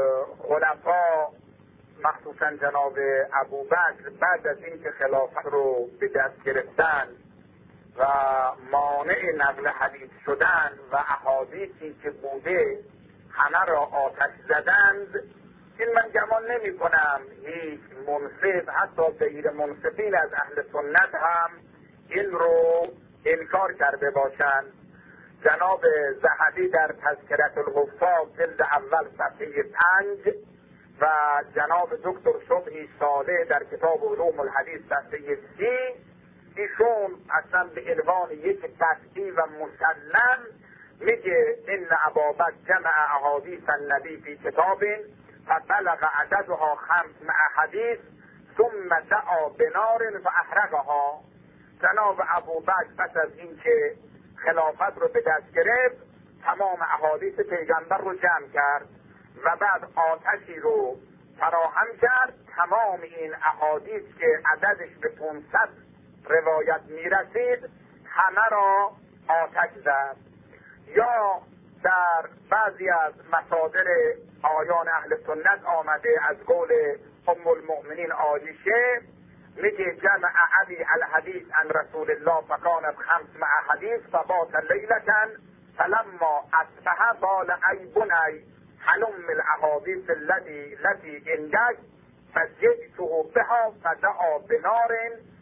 S2: خلفا مخصوصا جناب ابوبکر بعد از اینکه خلافت رو به دست گرفتن و مانع نقل حدیث شدن و احادیثی که بوده همه را آتش زدند، این من گمان نمی کنم هیچ منصف، حتی غیر منصفین از اهل سنت هم این رو انکار کرده باشند. جناب ذهبی در تذکرة الحفاظ جلد اول صفحه 5 و جناب دکتر صبحی صالح در کتاب علوم الحدیث صفحه 30 ایشون اصلا به عنوان یک قطعی و مسلم میگه ان ابابکر جمع احادیث النبی فی کتاب فبلغ عددها 500 حدیث ثم دعا بنار فاحرقها. جناب ابوبکر پس از اینکه خلافت رو به دست گرفت تمام احادیث پیغمبر رو جمع کرد و بعد آتشی رو فراهم کرد. تمام این احادیث که عددش به 500 روایت میرسید همه را آتش زد. یا در بعضی از مصادر آیان اهل سنت آمده از قول ام المؤمنین عایشه میگه جمع علی الحدیث عن رسول الله فکانت 500 حدیث فبات لیلة فلما اصبح قال ای بنی حلم الاحادیث التي عندك فجئته بها فدعا بنار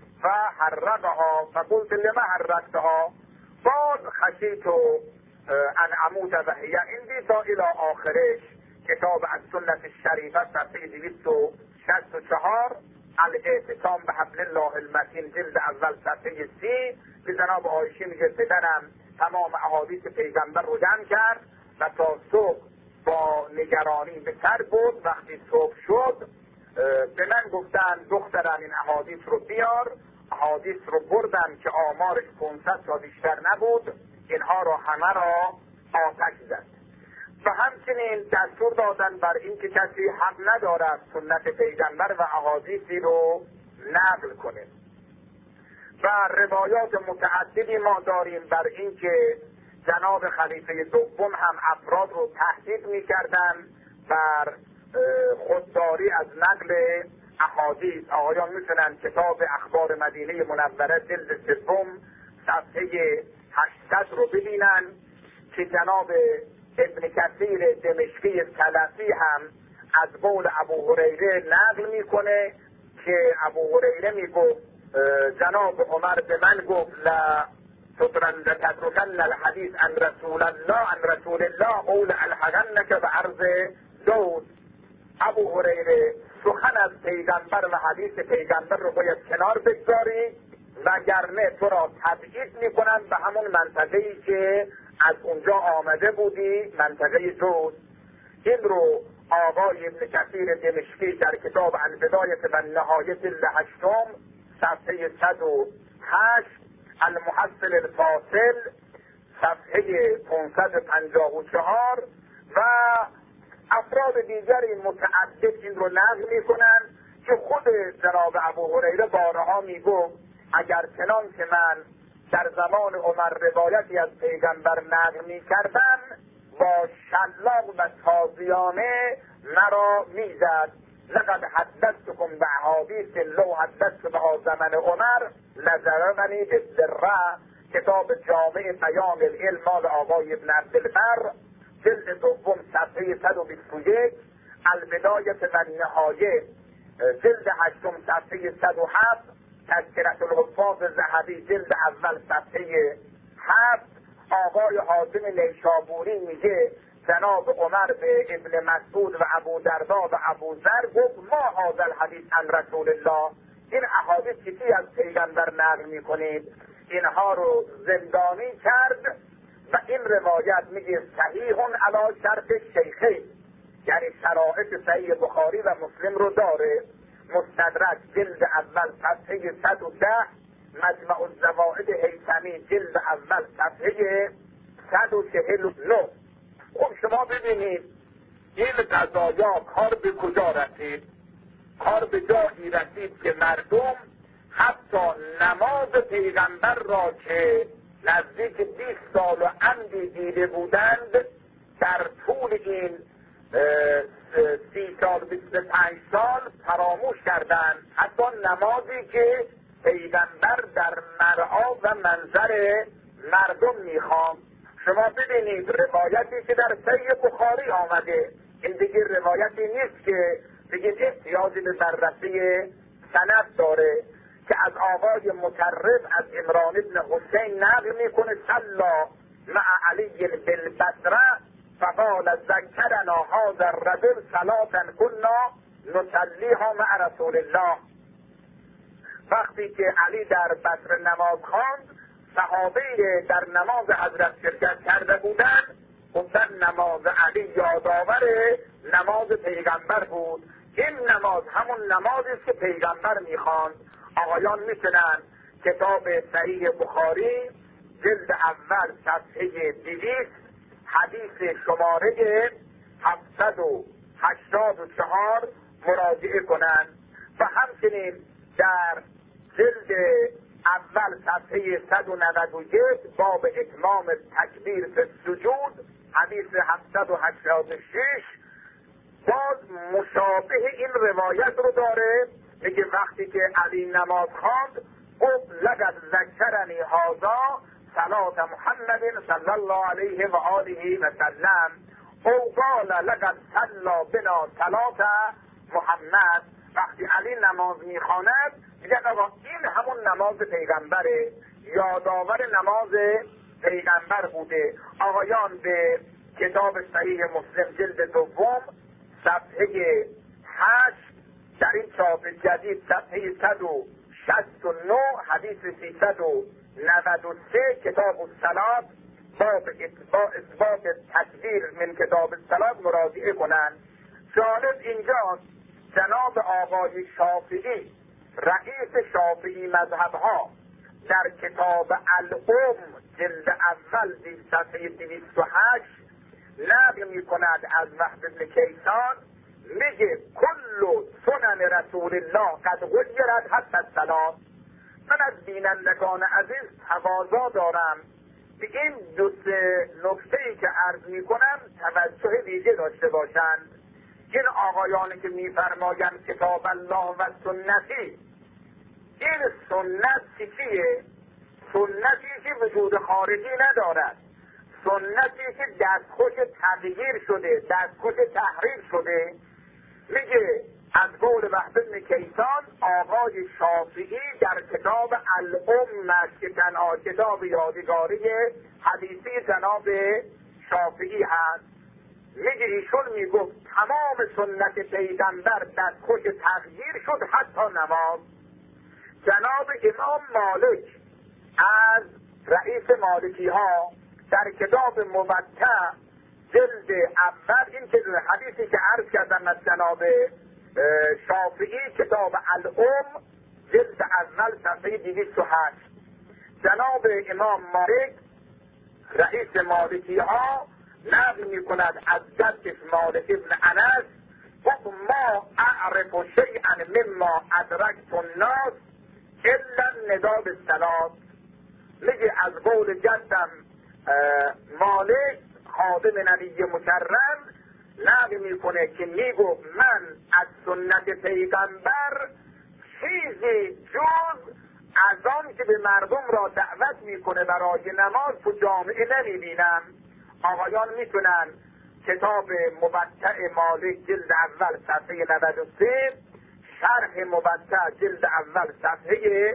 S2: فحرقها فقلت لما حرقتها قال خشیت ان اموت وهي عندي تا الى آخرش. کتاب السنة الشریفه صفحه 264 الاعتصام به حبل الله المتین جلد اول صفحه 30 که جناب عایشه میگه پدرم تمام احادیث پیغمبر رو جمع کرد و تا صبح با نگرانی به سر بود. وقتی صبح شد به من گفتن دخترم این احادیث رو بیار. احادیث رو بردم که آمارش 500 تا بیشتر نبود. اینها رو همه را آتش زد و همچنین دستور دادن بر این که کسی حق ندارد سنت پیغمبر و احادیثی رو نقل کنه. و روایات متعددی ما داریم بر این که جناب خلیفه دوم هم افراد رو تهدید می‌کردن بر خودداری از نقل احادیث. آقایان میتونن کتاب اخبار مدینه منوره جلد 3 صفحه 800 رو ببینن که جناب ابن کثیر دمشقی سلفی هم از قول ابو هریره نقل میکنه که ابو هریره میگفت جناب عمر به من گفت لا تترکن الحدیث عن رسول الله قول الحقنک به عرض دود. ابو هریره سخن از پیغمبر و حدیث پیغمبر رو باید کنار بگذاری وگرنه تو را تبعید میکنن به همون منطقه‌ای که از اونجا آمده بودی، منطقه دوست. این رو آقای ابن کثیر دمشقی در کتاب البدایه و النهایه جلد 8 صفحه 108، المحصل الفاصل صفحه 554 و افراد دیگری متعدد این رو نقل میکنن که خود جناب ابو هریره بارها میگفت اگر چنان که من در زمان عمر روایتی از پیغمبر نقل میکردم با شلاق و تازیانه مرا میزد. لقد حدثتكم باحادیث لو حدثت بها زمن عمر لضربنی بالذره، کتاب جامع بیان العلم مال آقای ابن عبدالبر جلد دوم صفحه 121، البدایه و النهایه جلد 8 صفحه 107، تذکرة الحفاظ ذهبی جلد اول صفحه 7. آقای حاتم نیشابوری میگه جناب عمر به ابن مسعود و ابو دردا و ابو ذر گفت ما هذا الحدیث عن رسول الله، این احادیث چیزی از پیغمبر نقل میکنید؟ اینها رو زندانی کرد و این روایت میگه صحیح علی شرط شیخین، یعنی شرایط صحیح بخاری و مسلم رو داره. مستدرک جلد اول صفحه 110، مجمع الزوائد هیثمی جلد اول صفحه 149. خب شما ببینید این قضایا کار به کجا رسید؟ کار به جایی رسید که مردم حتی نماز پیغمبر را که نزدیک 20 سال و عمدی دیده بودند در طول این 30 سال 25 سال فراموش کردند، حتی نمازی که پیغمبر در مرعا و منظر مردم میخواند. شما ببینید روایتی که در صحیح بخاری آمده، این دیگه روایتی نیست که دیگه احتیاجی به بررسی سند داره، که از آقای مطرف از عمران ابن حسین نقل میکنه صلا مع علی بالبصره فقال ذکرنا هذا الرجل صلاة كنا نصلیها مع رسول الله. وقتی که علی در بصره نماز خواند، صحابه در نماز حضرت شرکت کرده بودند، گفتن نماز علی یادآور نماز پیغمبر بود. این نماز همون نمازی است که پیغمبر میخواند. آقایان میتونن کتاب صحیح بخاری جلد اول صفحه 200 حدیث شماره 784 مراجعه کنند و همچنین در جلد اول صفحه 191 باب اتمام تکبیر فی السجود حدیث 786 باز مشابه این روایت رو داره. میگه وقتی که علی نماز خواند گفت لقد ذکرنی هذا صلاة محمد صلی الله علیه و آله و سلم او قال لقد صلی بنا صلاة محمد. وقتی علی نماز میخواند میگه آقا این همون نماز پیغمبره، یادآور نماز پیغمبر بوده. آقایان به کتاب صحیح مسلم جلد دوم صفحه 8 در این چاپ جدید صفحه 169 حدیث 393 کتاب الصلاة باب اثبات تکبیر من کتاب الصلاة مراجعه کنند. جالب اینجاست جناب آقای شافعی رئیس شافعی مذهبها در کتاب الام جلد اول صفحه 208 نقل می کند از وهب بن کیسان، میگه کل سنن رسول الله قد غیرت حتی الصلاة. من از بینندگان عزیز تقاضا دارم به این دو سه نکته‌ای که عرض می کنم توجه ویژه داشته باشند. این آقایانی که میفرمایند کتاب الله و سنتی، این سنت چیه؟ سنتی که وجود خارجی ندارد، سنتی که دستخوش تغییر شده، دستخوش تحریف شده. میگه از قول وهب بن کیسان آقای شافعی در کتاب الام که تنها کتاب یادگاری حدیثی جناب شافعی هست، میگه ایشون میگفت تمام سنت پیغمبر دستخوش تغییر شد حتی نماز. جناب امام مالک از رئیس مالکی ها در کتاب موطأ جلد اول، این که حدیثی که عرض کردم از جناب شافعی کتاب الام جلد اول صفحه 208. جناب امام مالک رئیس مالکی ها نقل می کند از جدش مالک ابن انس گفت ما اعرف شیئا مما ادرکت الناس الا النداء بالصلاة. میگه از قول جدم مالک خادم نبی مکرم نقل میکنه که میگو من از سنت پیغمبر چیزی جز از آن که به مردم را دعوت میکنه برای نماز تو جامعه نمیبینم. آقایان میتونن کتاب مبتع مالک جلد اول صفحه 93، شرح مبتع جلد اول صفحه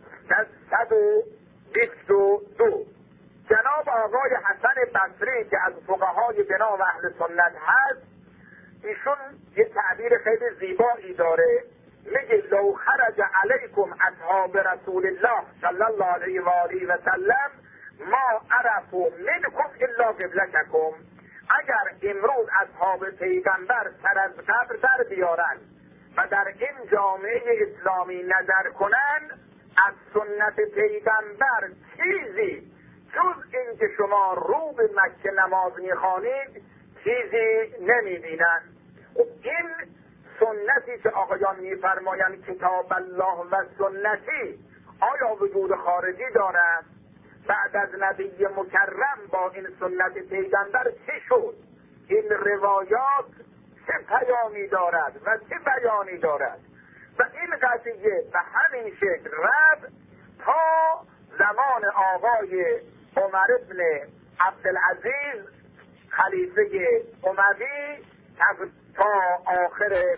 S2: 122. جناب آقای حسن بصری که از فقهای بنا و اهل سنت هست، ایشون یه تعبیر خیلی زیبایی داره، میگه لو خرج علیکم اصحاب رسول الله صلی الله علیه و آله و سلم ما عرفوا منکم الا قبلتکم. اگر امروز اصحاب پیغمبر سر از قبر در بیارن و در این جامعه اسلامی نظر کنن، از سنت پیغمبر چیزی جز این که شما رو به مکه نماز میخوانید چیزی نمیبینن. این سنتی که آقایان میفرمایند کتاب الله و سنتی آیا وجود خارجی دارد؟ بعد از نبی مکرم با این سنت پیغمبر چی شد؟ این روایات چه پیامی دارد و چه بیانی دارد؟ و این قضیه به همین شکل رفت تا زمان آقای عمر بن عبدالعزیز خلیفه اموی تا آخر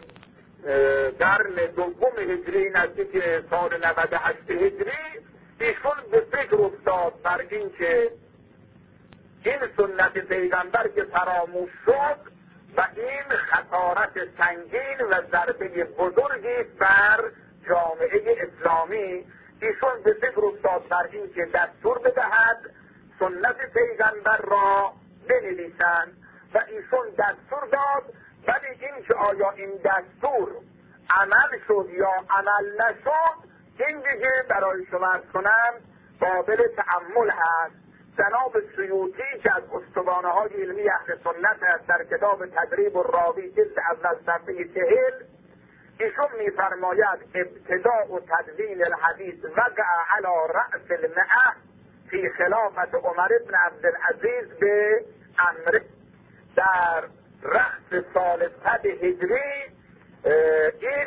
S2: قرن دوم هجری نزدیک سال 98 هجری ایشون به فکر افتاد بر این که این سنت پیغمبر که فراموش شد و این خسارت سنگین و ضربه بزرگی بر جامعه اسلامی، ایشون به فکر افتاد بر این که دستور بدهد سنت پیغمبر را بنویسند و ایشون دستور داد. ولی این که آیا این دستور عمل شد یا عمل نشد این دیگه برای شما ارز کنم قابل تأمل هست. جناب سیوطی که از استوانه های علمی اهل سنت هست در کتاب تدریب الراوی جلد اول صفحه 40 ایشون میفرماید ابتداء و تدوین الحدیث وقع علی رأس المئة فی خلافت عمر بن عبدالعزیز به امر. در رأس سال 100 هجری این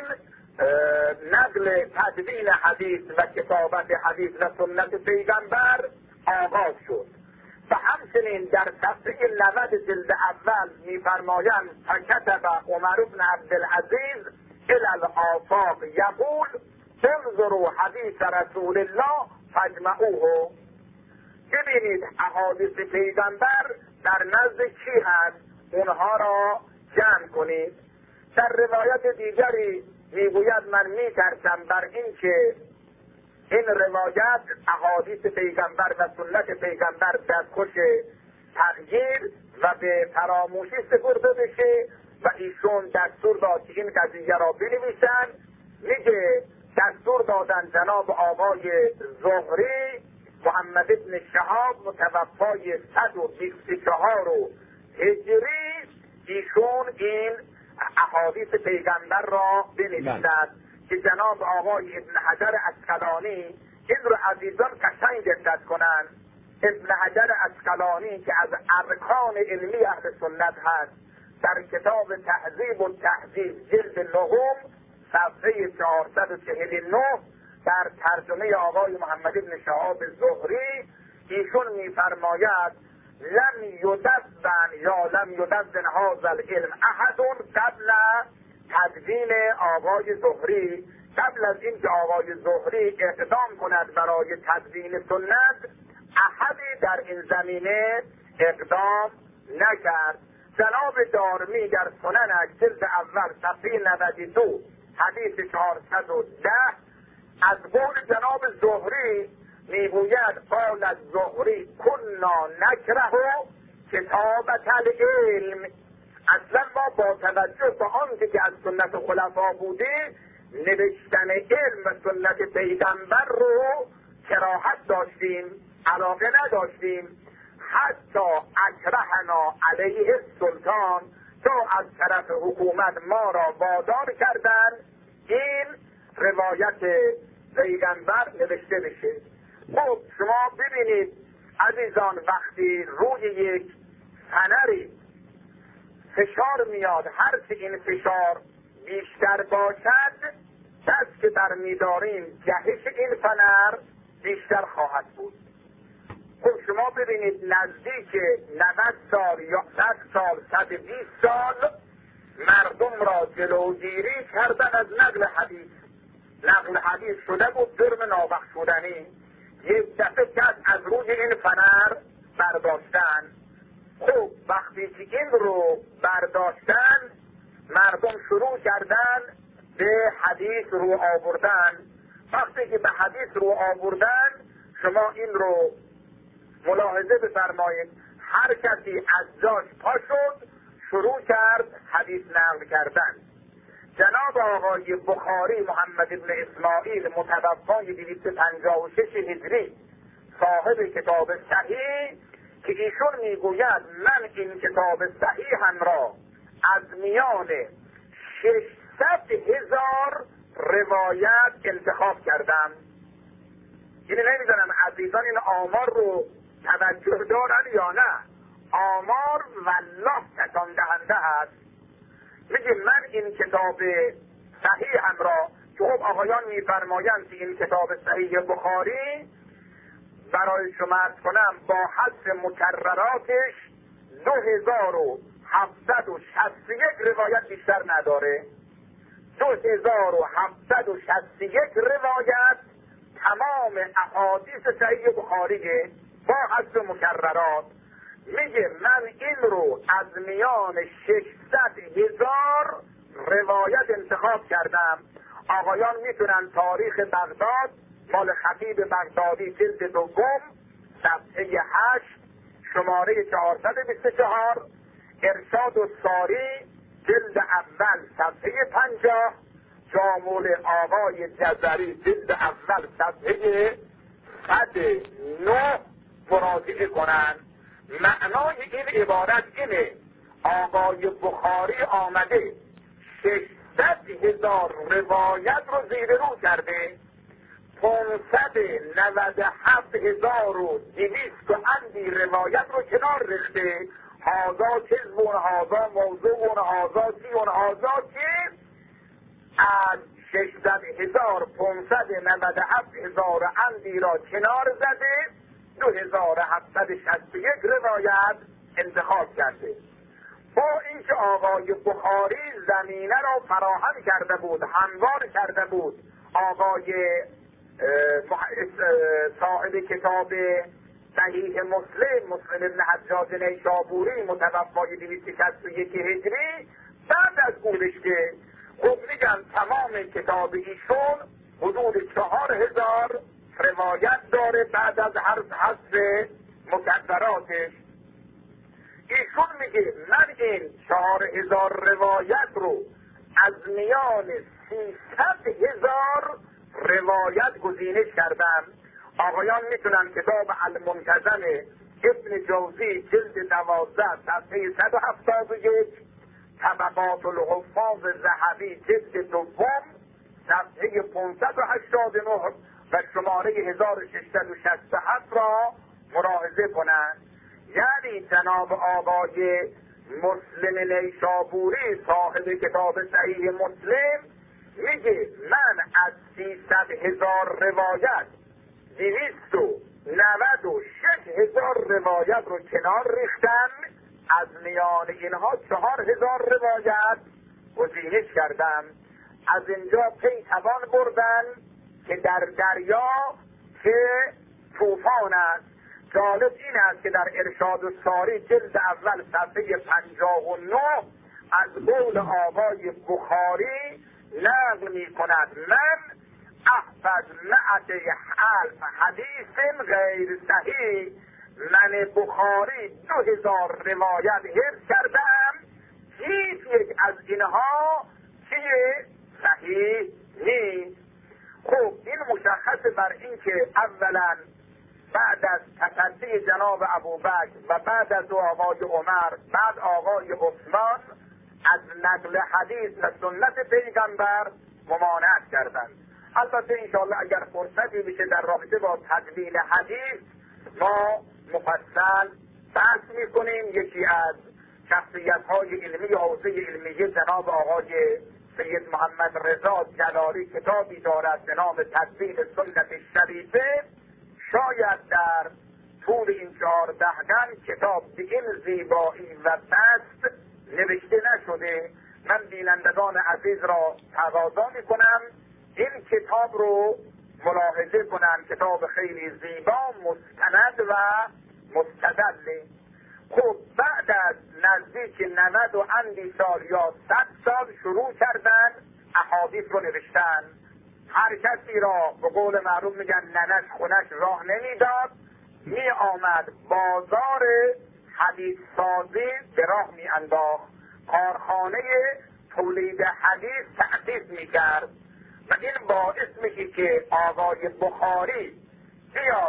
S2: نقل تدوین حدیث و کتابت حدیث و سنت پیغمبر آغاز شد. و همچنین در صفحه 90 جلد اول میفرمایند فکتب عمر بن عبدالعزیز الى الآفاق یقول انظروا حدیث رسول الله فاجمعوه. ببینید احادیث پیغمبر در نزد کی هست، اونها را جمع کنید. در روایت دیگری میگوید من میترسم بر این که این روایت احادیث پیغمبر و سنت پیغمبر دستخوش تغییر و به فراموشی سپرده بشه و ایشون دستور داد که این قضیه را بنویسن. میگه دستور دادن جناب آقای زهری محمد بن شهاب متوفای 124 هجری ایشون این احادیث پیغمبر را بنویسد که جناب آقای ابن حجر عسقلانی این رو عزیزان قشنگ دقت کنند. ابن حجر عسقلانی که از ارکان علمی اهل سنت هست در کتاب تهذیب و تهذیب جلد 9 صفحه 449 در ترجمه آقای محمد بن شهاب زهری ایشون میفرماید لم یدون یا لم یدون هذا العلم احد قبل تدوین آقای زهری. قبل از این که آقای زهری اقدام کند برای تدوین سنت احدی در این زمینه اقدام نکرد. جناب دارمی در سننش جلد اول صفحه 92 حدیث 410 از قول جناب زهری میگوید قال الزهری کنا نکره کتابت العلم. اصلا ما با توجه به آنچه که از سنت خلفا بوده نوشتن علم و سنت پیغمبر رو کراهت داشتیم، علاقه نداشتیم. حتی اکرهنا علیه السلطان، تو از طرف حکومت ما را وادار کردن این روایت پیغمبر نوشته بشه. خب شما ببینید عزیزان، وقتی روی یک فنری فشار میاد، هرچه این فشار بیشتر باشد دست که برمیداریم جهش این فنر بیشتر خواهد بود. خب شما ببینید نزدیک 90 سال یا 100 سال 120 سال مردم را جلوگیری کردن از نقل حدیث. نقل حدیث شده بود جرم نابخشودنی. یک دفعه کس از روی این فنر برداشتن. خب وقتی که این رو برداشتن مردم شروع کردن به حدیث رو آوردن. وقتی که به حدیث رو آوردن شما این رو ملاحظه بفرمایید، هر کسی از جاش پا شد شروع کرد حدیث نقل کردن. جناب آقای بخاری محمد ابن اسماعیل متوفای 256 هجری صاحب کتاب صحیح که ایشون میگوید من این کتاب صحیحم را از میان 600,000 روایت انتخاب کردم. یعنی نمیدونم عزیزان این آمار رو توجه دارن یا نه. آمار والله تکان دهنده هست. میگه من این کتاب صحیحم را که خب آقایان میفرمایند که این کتاب صحیح بخاری برای شما عرض کنم با حذف مکرراتش 2761 روایت بیشتر نداره. 2761 روایت تمام احادیث صحیح بخاریه با حذف مکررات. میگه من این رو از میان 600,000 روایت انتخاب کردم. آقایان میتونن تاریخ بغداد مال خطیب بغدادی جلد 2 صفحه 8 شماره 424، ارشاد الساری جلد اول صفحه 50، جامول آقای جزری جلد اول صفحه 109 مراجعه کنند. معنای این عبارت اینه آقای بخاری آمده 600,000 روایت رو زیر رو کرده، 597,200 اندی روایت رو کنار رخته. هازا کذبون، هازا موضوعون، هازا چیون، هازا چی؟ از 600,000 597,000 اندی را کنار زده، 2761 روایت انتخاب کرده. با اینکه آقای بخاری زمینه را فراهم کرده بود، هموار کرده بود، آقای صاحب کتاب صحیح مسلم ابن حجاج نیشابوری متوفای 261 هجری بعد از اونش که خب میگن تمام کتاب ایشون حدود 4,000 روایت داره بعد از حذف مکرراتش. ایشون میگه من این 4,000 روایت رو از میان 300,000 روایت گزینش کردم. آقایان میتونن کتاب المنتظم ابن جوزی جلد 12 صفحه 171، طبقات الحفاظ ذهبی جلد 2 صفحه 589 و شماره 1667 را ملاحظه کنند. یعنی جناب آقای مسلم نیشابوری صاحب کتاب صحیح مسلم میگه من از 300,000 روایت 296,000 روایت رو کنار ریختم، از میان اینها 4,000 روایت گزینش کردم. از اینجا پی توان بردن که در دریا که طوفان است. جالب این است که در ارشاد الساری جلد اول صفحه 59 از قول آقای بخاری نقل می کند من احفظ 100,000 حدیث غیر صحیح من بخاری 2000 روایت حفظ کردم، هیچ یک از اینها چیه؟ صحیح نیست. خب این مشخص بر این که اولا بعد از تصدی جناب ابوبکر و بعد از آقای عمر، بعد آقای عثمان، از نقل حدیث و سنت پیغمبر ممانعت کردند. البته انشاءالله اگر فرصتی بشه در رابطه با تدوین حدیث ما مفصل بحث میکنیم. یکی از شخصیت‌های علمی حوزه علمیه جناب آقای سید محمد رضا جلالی کتابی دارد به نام تدوین سنت شریفه. شاید در طول این 14 قرن کتاب به این زیبایی و بست نوشته نشده. من بینندگان عزیز را تقاضا میکنم این کتاب رو ملاحظه کنن. کتاب خیلی زیبا، مستند و مستدل. خب بعد از نزدیک 90 و اندی سال یا 100 سال شروع کردن احادیث رو نوشتن. هر کسی را به قول معروف میگن ننش خونش راه نمیداد، می آمد بازار حدیث سازی به راه می انداخت، کارخانه تولید حدیث تأسیس می کرد و این باعث میشه که آقای بخاری بیاد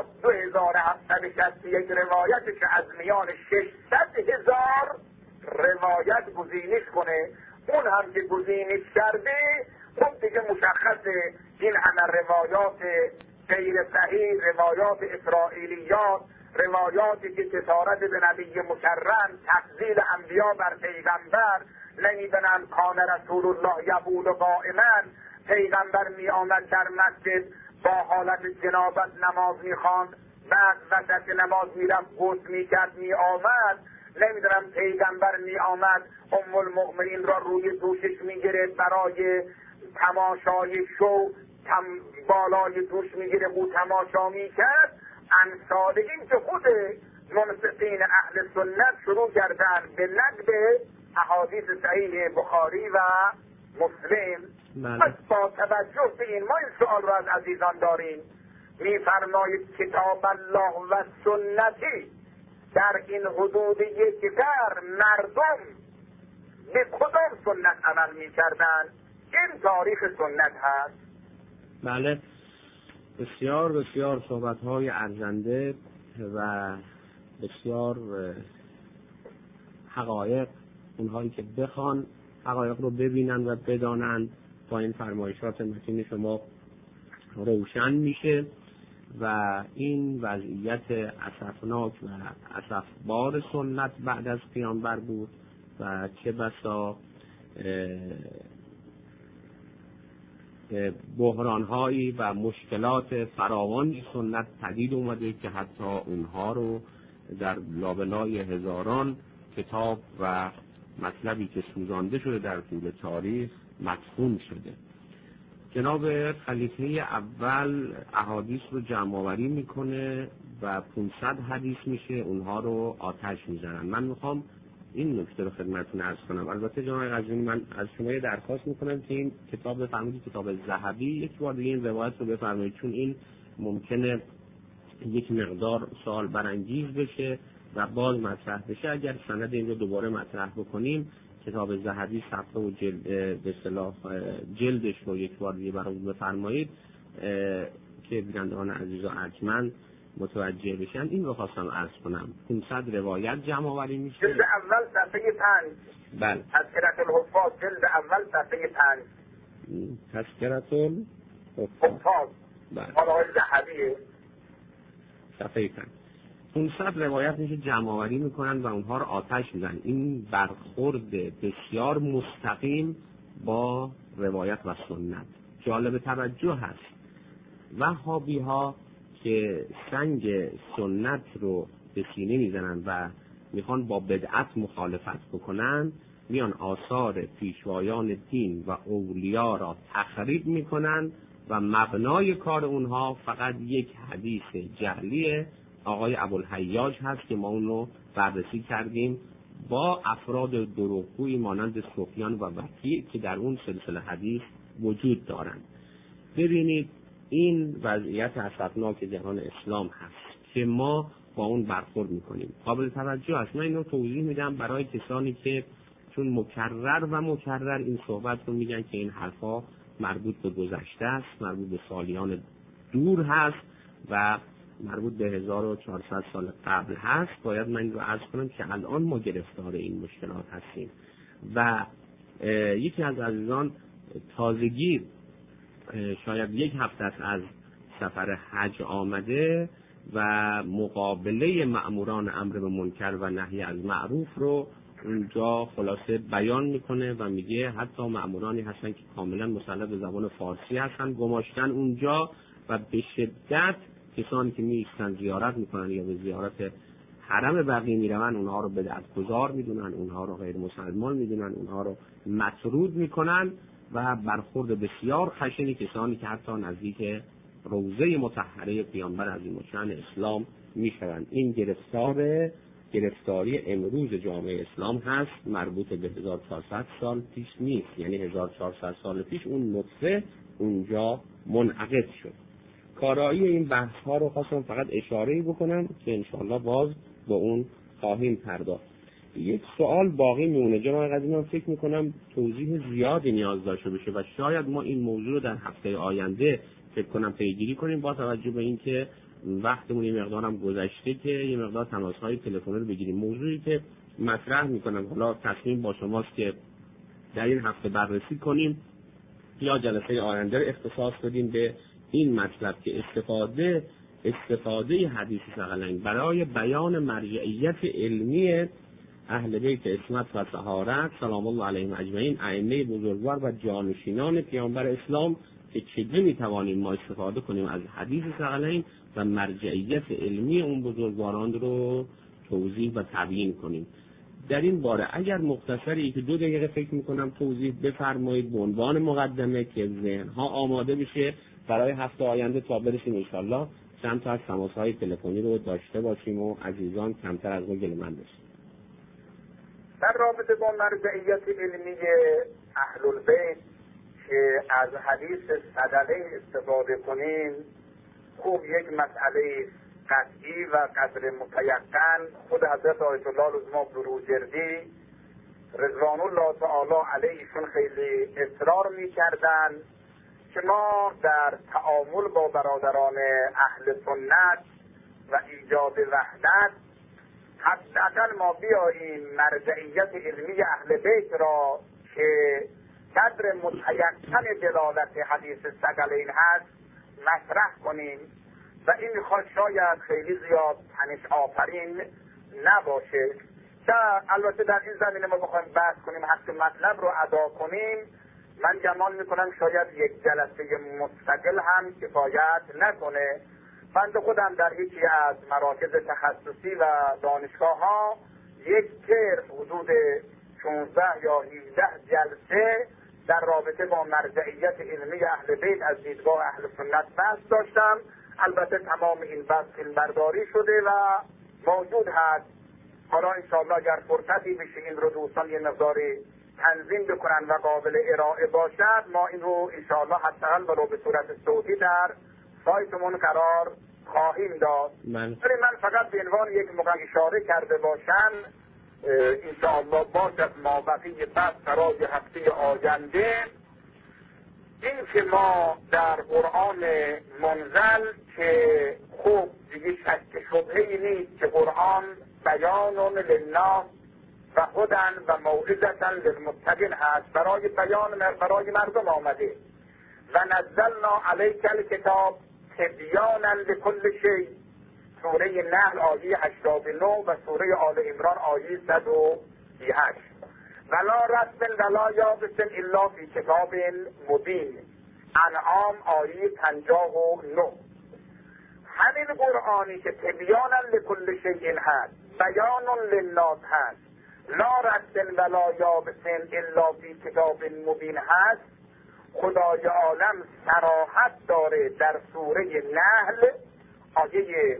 S2: 2761 روایتش از میان 600,000 روایت گزینش کنه. اون هم که گزینش کرده خب دیگه مشخصه این همه روایات غیر صحیح، روایات اسرائیلیات، روایاتی که کسارت به نبی مکرم، تفضیل انبیا بر پیغمبر، نمیدونم کان رسول الله یقول قائما، پیغمبر می آمد در مسجد با حالت جنابت نماز می خواند، بعد وسط نماز می رفت غسل می کرد می آمد، نمیدونم پیغمبر می آمد ام المؤمنین را روی دوشش می گرفت برای تماشای شو، بالای دوش می گرفت او تماشا می کرد. امثال این که خود منصفین اهل سنت شروع کردن به نقد احادیث صحیح بخاری و مسلم. پس با توجه به این ما این سؤال را از عزیزان داریم، میفرمایید کتاب الله و سنتی در این حدود یک قرن مردم به کدام سنت عمل میکردن؟ این تاریخ سنت هست.
S1: بله، بسیار بسیار صحبت‌های ارزنده و بسیار حقایق، اونهایی که بخوان حقایق رو ببینن و بدانن با این فرمایشات متین شما روشن میشه و این وضعیت اسفناک و اسفبار سنت بعد از پیامبر بود و چه بسا بحران‌هایی و مشکلات فراوان سنت پدید اومده که حتی اونها رو در لابلای هزاران کتاب و مطلبی که سوزانده شده در طول تاریخ مدفون شده. جناب خلیفه اول احادیث رو جمع آوری میکنه و 500 حدیث میشه، اونها رو آتش میزنن. من میخوام این نکته رو خدمتتون عرض کنم. البته جناب قزوینی من از شما درخواست میکنم که این کتاب بفرمایید، کتاب ذهبی، یک بار دیگه این روایت رو بفرمایید، چون این ممکنه یک مقدار سوال برانگیز بشه و باز مطرح بشه. اگر سند این رو دوباره مطرح بکنیم، کتاب ذهبی صفحه و به اصطلاح جلدش رو یک بار دیگه برامون بفرمایید که بینندگان عزیز و ارجمند متوجه بشن. این رو خواستم عرض کنم. 500 روایت جمع آوری میشه.
S2: جلد اول صفحه 5.
S1: بله.
S2: تذکرة الحفاظ جلد اول صفحه 5.
S1: تذکرة الحفاظ.
S2: بله. مال ذهبیه.
S1: صفحه 5. 500 روایت میشه جمع آوری میکنن و اونها رو آتش میزنن. این برخورد بسیار مستقیم با روایت و سنت جالب توجه هست. وهابی ها که سنگ سنت رو به سینه میزنن و میخوان با بدعت مخالفت بکنن، میان آثار پیشوایان دین و اولیا را تخریب میکنن و مبنای کار اونها فقط یک حدیث جعلی آقای ابوالحیاج هست که ما اون رو بررسی کردیم با افراد دروغگویی مانند سفیان و وکیع که در اون سلسله حدیث وجود دارند. ببینید این وضعیت اسفناک جهان اسلام هست که ما با اون برخورد میکنیم. قابل توجه است. من اینو توضیح میدم برای کسانی که چون مکرر این صحبت رو میگن که این حرفا مربوط به گذشته است، مربوط به سالیان دور هست و مربوط به 1400 سال قبل هست. باید من رو عرض کنم که الان ما گرفتار این مشکلات هستیم و یکی از عزیزان تازگی شاید یک هفته از سفر حج آمده و مقابله مأموران امر به منکر و نهی از معروف رو اونجا خلاصه بیان میکنه و میگه حتی مأمورانی هستن که کاملا مسلط به زبان فارسی هستن گماشتن اونجا و به شدت کسانی که میشتن زیارت میکنن یا به زیارت حرم بقیع میرون اونها رو بدعتگذار میدونن، اونها رو غیر مسلمان میدونن، اونها رو مطرود میکنن و برخورد بسیار خشنی کسانی که حتی نزدیک روضه مطهره پیامبر عظیم الشأن اسلام میشوند. این گرفتاری امروز جامعه اسلام هست، مربوط به 1400 سال پیش نیست. یعنی 1400 سال پیش اون نطفه اونجا منعقد شد. کارایی این بحث ها رو خواستم فقط اشاره‌ای بکنم که انشاءالله باز با اون خواهیم پرداخت. یک سوال باقی میمونه جناب قاضی، من فکر میکنم توضیح زیادی نیاز داشته باشه و شاید ما این موضوع رو در هفته آینده فکر کنم پیگیری کنیم با توجه به اینکه وقتمون یه مقدارم گذشته که یه مقدار تماس‌های تلفنی رو بگیریم. موضوعی که مطرح میکنم حالا تصمیم با شماست که در این هفته بررسی کنیم یا جلسه آینده رو اختصاص بدیم به این مطلب که استفاده حدیث ثقلین برای بیان مرجعیت علمی اهل بیت عصمت و طهارت سلام الله علیهم اجمعین، ائمه بزرگوار و جانشینان پیامبر اسلام، که چگونه میتوانیم ما استفاده کنیم از حدیث ثقلین و مرجعیت علمی اون بزرگواران رو توضیح و تبیین کنیم. در این باره اگر مختصری که 2 دقیقه فکر میکنم توضیح بفرمایید به عنوان مقدمه که ذهنها آماده بشه برای هفته آینده تا برسیم انشالله چند تا از تماس‌های تلفنی رو داشته باشیم و عزیزان کمتر از ما گله‌مند بشن.
S2: در رابطه با مرجعیت علمی اهل البیت که از حدیث ثقلین استفاده کنیم، خوب یک مسئله قطعی و قدر متیقن خود حضرت آیت الله العظما بروجردی رضوان الله تعالی علیهشون خیلی اصرار می‌کردن که ما در تعامل با برادران اهل سنت و ایجاد وحدت حداقل ما بیاییم مرجعیت علمی اهل بیت را که قدر متیقن دلالت حدیث ثقلین هست مطرح کنیم و این شاید خیلی زیاد تنش آفرین نباشه که البته در این زمینه ما بخوایم بحث کنیم حق مطلب رو ادا کنیم، من گمان میکنم شاید یک جلسه مستقل هم کفایت نکنه. بنده خودم در یکی از مراکز تخصصی و دانشگاه ها یک ترم حدود 16 یا 17 جلسه در رابطه با مرجعیت علمی اهل بیت از دیدگاه اهل سنت بحث داشتم. البته تمام این بحث فیلمبرداری شده و موجود هست. حالا انشاءالله اگر فرصتی بشه این رو دوستان یه مقداری تنظیم بکنن و قابل ارائه باشد، ما این رو انشاءالله حداقل ولو به صورت صوتی در سایتمون قرار خواهیم داد. من فقط به عنوان یک موقع اشاره کرده باشم انشاءالله باشد ما بقیه بحث برای هفته آینده، این که ما در قرآن منزل که خوب دیگه شک شبهه‌ای نیست که قرآن بیان للناس و هدن و موعظة للمتقین هست، برای مردم آمده. و نزلنا علیک الکتاب تبیانا لکل شیء، سوره نحل آیه 89 و سوره آل عمران آیه 138. ولا رسم ولا یابس الا فی کتاب مبین، انعام آیه 59. همین قرآنی که تبیانا لکل شیء هست، بیان للناس هست، لا رسم ولا یابس الا فی کتاب مبین هست، خدای عالم صراحت داره در سوره نحل آیه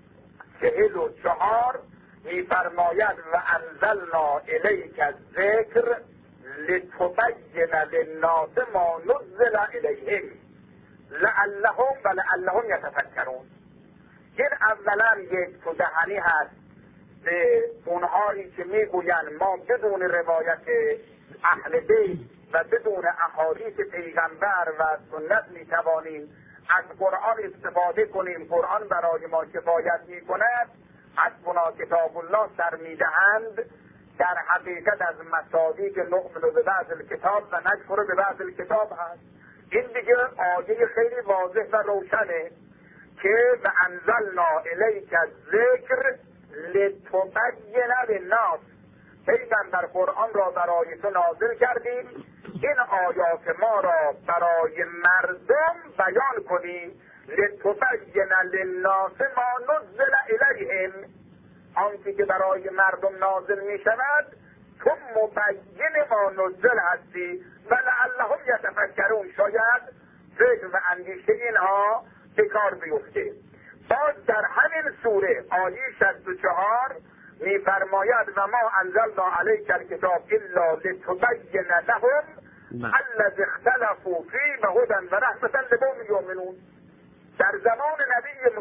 S2: 44 می‌فرماید و انزلنا الیک الذکر لتبین للناس ما نزل الیهم لعلهم یتفکرون. این اولا یک تو دهنی هست به اونهایی که میگویند ما بدون روایت اهل بیت و بدون احادیث پیغمبر و سنت میتوانیم از قرآن استفاده کنیم، قرآن برای ما کفایت میکند، حسبنا کتاب الله سر میدهند. در حقیقت از مصادیق نؤمن به بعض الکتاب و نکفر به بعض الکتاب هست. این دیگه آیه خیلی واضح و روشنه که و انزلنا الیک الذکر لتبین للناس، پیغمبر قرآن را برای تو نازل کردیم این آیات ما را برای مردم بیان کنیم، لتبین للناس ما نزل الیهم، آنچه که برای مردم نازل می شود تو مبین ما نزل هستی و لعلهم یتفکرون، شاید فکر و اندیشه اینها به کار بیفته. باز در همین سوره آیه 64 می فرماید و ما انزلنا علیک الکتاب الا لتبین لهم الذی اختلفوا فیه و هدی و رحمة لقوم یؤمنون. در زمان نبی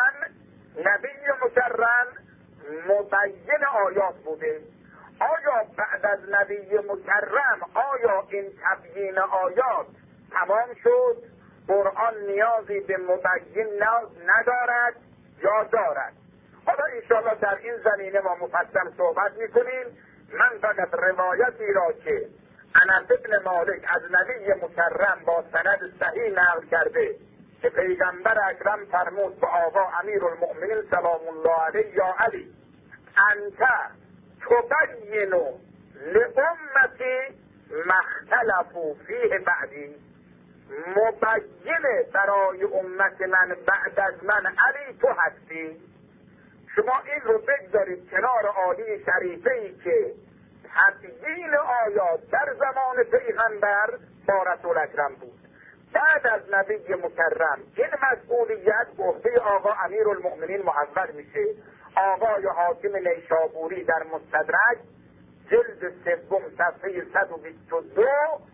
S2: مکرم مبین آیات بوده. آیا بعد از نبی مکرم آیا این تبیین آیات تمام شد؟ قرآن نیازی به مبین ندارد یا دارد؟ حالا انشاءالله در این زمینه ما مفصل صحبت میکنیم. من فقط روایتی را که انس بن مالک از نبی مکرم با سند صحیح نقل کرده که پیغمبر اکرم فرمود به آقا امیر المؤمنین سلام الله علیه یا علی انت تبین لامتی ما اختلفوا فیه بعدی، مبین برای امت من بعد از من علی تو هستی. شما این رو بگذارید کنار آیه شریفه‌ای که تبیین آیات در زمان پیغمبر با رسول اکرم بود. بعد از نبی مکرم این مسئولیت به عهده آقا امیر المؤمنین محول میشه. آقای حاکم نیشابوری در مستدرک جلد 3 صفحه 122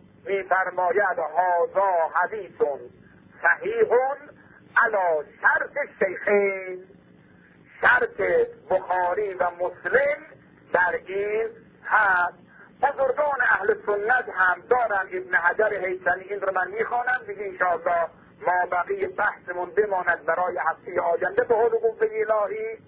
S2: میفرماید هذا حدیث صحیح علی شرط الشیخین، شرط بخاری و مسلم در این هست. بزرگان اهل سنت هم دارن. ابن حجر هیثمی این رو من میخوانم دیگه انشاءالله ما بقیه بحثمون بماند برای هفته آینده به حول قوه الهی.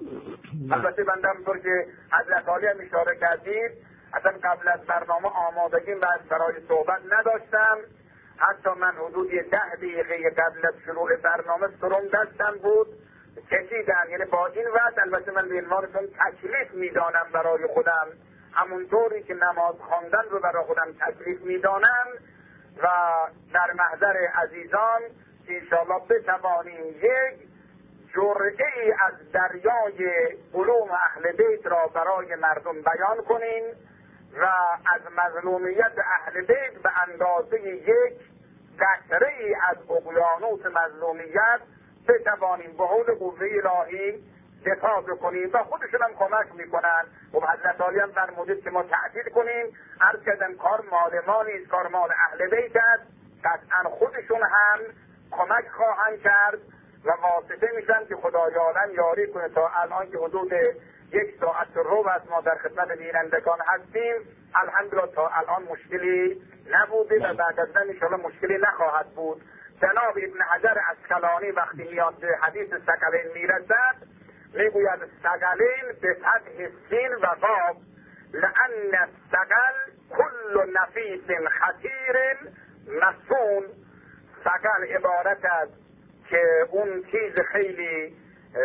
S2: البته بنده همطور که حضرت عالی هم اشاره کردید اصلا قبل از برنامه آمادگی برای صحبت نداشتم. حتی من حدود 10 دقیقه قبل از شروع برنامه سرم دستم بود کشیدم. یعنی با این وقت البته من به عنوانتون تکلیف میدانم برای خودم، همونطوری که نماز خواندن رو برای خودم تکلیف میدانم و در محضر عزیزان انشاءالله بتوانیم یک جرعه‌ای از دریای علوم اهل بیت را برای مردم بیان کنیم و از مظلومیت اهل بیت به اندازه یک قطره‌ای از اقیانوس مظلومیت بتوانیم به حول قوه الهی دفاع بکنیم و خودشون هم کمک میکنن. و حضرت عالی هم فرمودید که ما تأکید کنیم عرض کردن کار مال ما نیست، کار مال اهل بیت است. قطعا خودشون هم کمک خواهند کرد و واسطه میشن که خدای عالم یاری کنه. تا الان که حدود 1 ساعت رو از ما در خدمت بینندگان هستیم الحمدلله تا الان مشکلی نبوده و بعد از این انشاءالله مشکلی نخواهد بود. جناب ابن حجر عسقلانی وقتی میاد به حدیث ثقلین میرسد میگوید ثقلین به فتح سین و قاف لأن الثقل کل نفیس خطیر مسون. ثقل عبارت است که اون چیز خیلی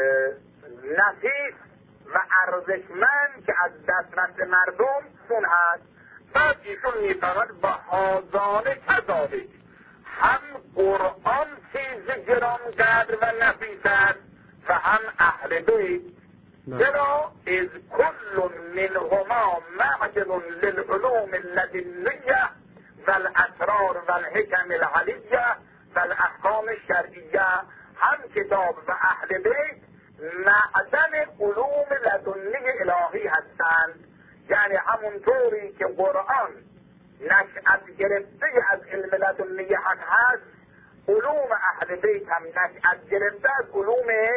S2: نفیس و ارزشمند که از دسترس مردم سون هست. بعد ایشون میفرماید با حاضانه کذالک، هم قرآن چیز گرانقدر و نفیس است و هم اهل بیت، چرا از کل منهما معجل للعلوم اللدنیه و الاسرار و الحکم العلیه و الاحکام الشرعیه. هم کتاب و اهل بیت معدن علوم لدنی الهی هستند. یعنی همونطوری که قرآن نشأت گرفته از علم لدنی حق هست، علوم اهل بیت هم نشأت گرفته از علوم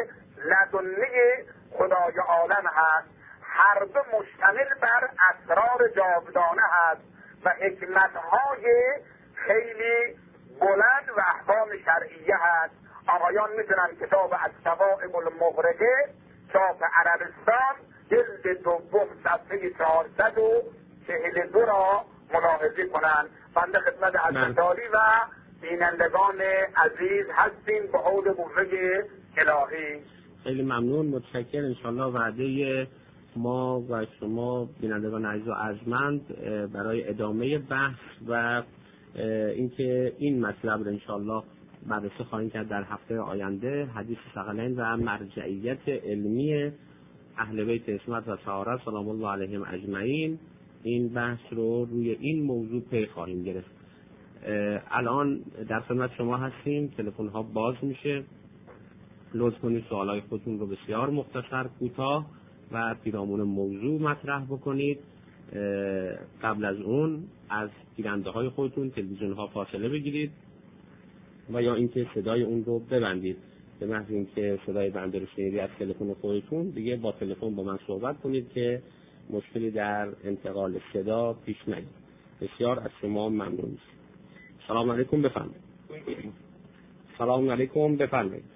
S2: لدنه خدای عالم هست، هر دو مشتمل بر اسرار جاودانه هست و حکمت‌های خیلی بلند و احکام شرعیه هست. آقایان میدونن کتاب الصواعق المغرقه چاپ عربستان جلد دوم صفحه 442 را ملاحظه کنند. بنده خدمت حضرتعالی و بینندگان عزیز هستیم به حول قوه الهی.
S1: خیلی ممنون، متشکرم. انشالله وعده ما و شما بینندگان عزیز و ارجمند برای ادامه بحث و اینکه این مطلب رو انشالله بررسی خواهیم کرد در هفته آینده، حدیث ثقلین و مرجعیت علمی اهل بیت عصمت و طهارت سلام الله علیهم اجمعین. این بحث رو روی این موضوع پی خواهیم گرفت. الان در خدمت شما هستیم، تلفن ها باز میشه، لطف کنید سوالای خودتون رو بسیار مختصر، کوتاه و پیرامون موضوع مطرح بکنید. قبل از اون از گیرنده های خودتون تلویزیون ها فاصله بگیرید و یا اینکه صدای اون رو ببندید. به محض اینکه صدای بنده رو شنیدید از تلفن خودتون دیگه با تلفن با من صحبت کنید که مشکلی در انتقال صدا پیش نیاد. بسیار از شما ممنون. سلام علیکم، بفرمایید. سلام علیکم، بفرمایید.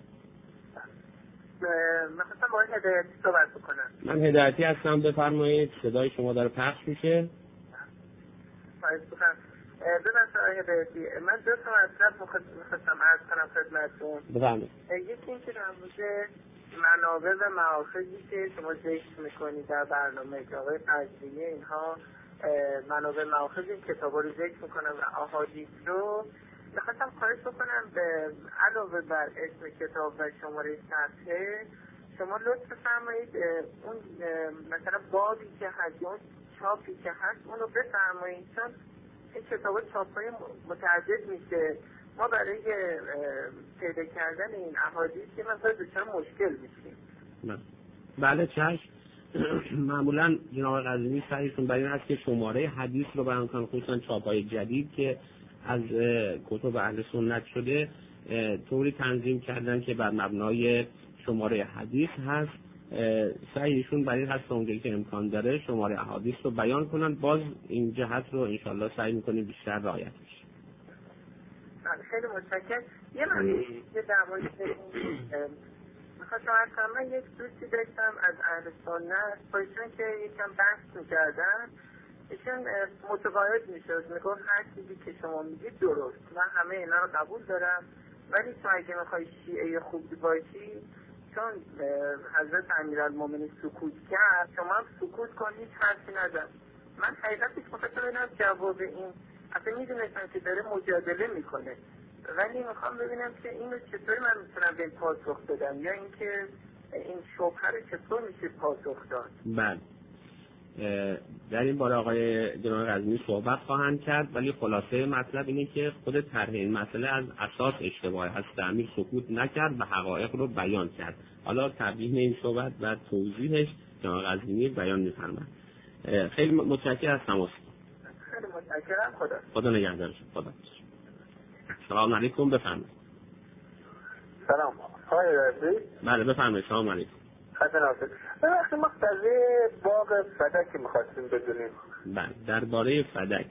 S3: من خواستم با این هدایتی صحبت بکنم.
S1: من هدایتی هستم، بفرمایید. صدای شما داره پخش میشه.
S3: ببینید هدایتی، من دو تا مطلب میخواستم عرض کنم خدمتتون.
S1: بفرمایید.
S3: یکی این که در مورد منابع و مآخذی که شما ذکر میکنید در برنامه که آقای قزوینی اینها منابع مآخذ این کتابا رو ذکر میکنن و احادیث رو میخواستم خواهش بکنم به علاوه بر اسم کتاب و شماره صفحه شما لطف بفرمایید اون مثلا بابی که هست اون چاپی که هست اونو بفرمایید، چون این کتابا چاپ‌های متعدد میشه، ما برای پیدا کردن این احادیث که مثلا دچار مشکل میشیم.
S1: بله چشم. معمولا جناب قزوینی سعیشون برای این هست که شماره حدیث رو بیان کنن، خصوصا چاپ‌های جدید که از کتب اهل سنت شده طوری تنظیم کردن که بر مبنای شماره حدیث هست. سعیشون برای این هست اونجایی که امکان داره شماره احادیث رو بیان کنن. باز این جهت رو انشالله سعی میکنیم بیشتر رعایت بشه.
S3: خیلی متشکرم. یه مقداری که در مورد میخواستم عرض کنم، من یک دوستی داشتم از اهل سنت با ایشون که یکم بحث میکردن، ایشون متقاعد میشد، میگفت هر چیزی که شما میگید درست، من همه اینا رو قبول دارم، ولی تو اگه میخوای شیعه خوبی باشی، چون حضرت امیرالمومنین سکوت کرد، شما هم سکوت کنید، حرفی نزن. من حقیقتش میخواستم ببینم جواب این، اصلا میدونستم که داره مجادله میکنه، ولی میخوام ببینم که اینو چطور من میتونم به پاسخ بدم، یا اینکه این شبهه رو چطور میشه پاسخ داد.
S1: بله، در این باره آقای جناب قزوینی صحبت خواهند کرد، ولی خلاصه مطلب اینه که خود طرح این مسئله از اساس اشتباه هست. امیر سکوت نکرد و حقایق رو بیان کرد. حالا تبیین این صحبت و توضیحش جناب قزوینی بیان می‌فرمایند. خیلی متشکرم از تماس.
S3: خیلی متشکرم.
S1: خدا نگهدار. خدا. سلام علیکم، بفرمایید.
S2: سلام. آقای رئیسی.
S1: بله بفرمایید. سلام علیکم.
S2: وقتی ما قضیه باغ فدک می‌خواستیم بدونیم.
S1: بله، درباره فدک.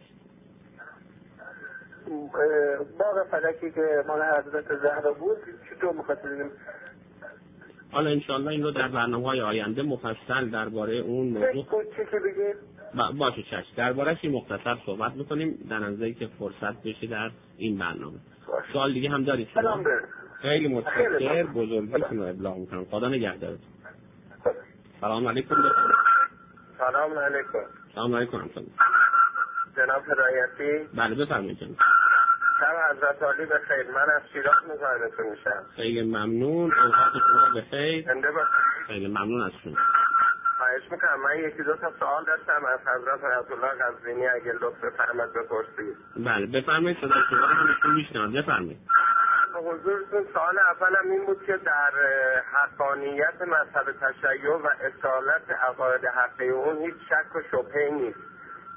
S2: باغ فدکی که مال حضرت زهرا بود چطور می‌خواستیم؟
S1: حالا انشاءالله این رو در برنامه‌های آینده مفصل درباره اون موضوع
S2: چی که بگید؟
S1: باشه چشم. درباره‌اش مختصر صحبت می‌کنیم در اندازه‌ای که فرصت بشه در این برنامه. سوال دیگه هم دارید؟
S2: سلام.
S1: خیلی متشکرم، بزرگیتون رو ابلاغ می‌کنم. خدا نگهدارتون. سلام علیکم.
S2: سلام علیکم.
S1: سلام علیکم.
S2: جناب هدایتی.
S1: بله بفرمایید جناب.
S2: شب حضرت عالی بخیر. من از شیراز مزاحمتون میشم.
S1: خیلی ممنون. اوقات شما بخیر.
S2: زنده باشید.
S1: خیلی ممنون از شما.
S2: خواهش میکنم، من یکی دو تا سوال داشتم از حضرت آیت الله قزوینی، اگه لطف بفرمایید بپرسید.
S1: بله بفرمایید، صدای شما رو همشون میشنوم. بفرمایید.
S2: حضورتون سوال اولم این بود که در حقانیت مذهب تشیع و اصالت عقاید حقه اون هیچ شک و شبهه‌ای نیست.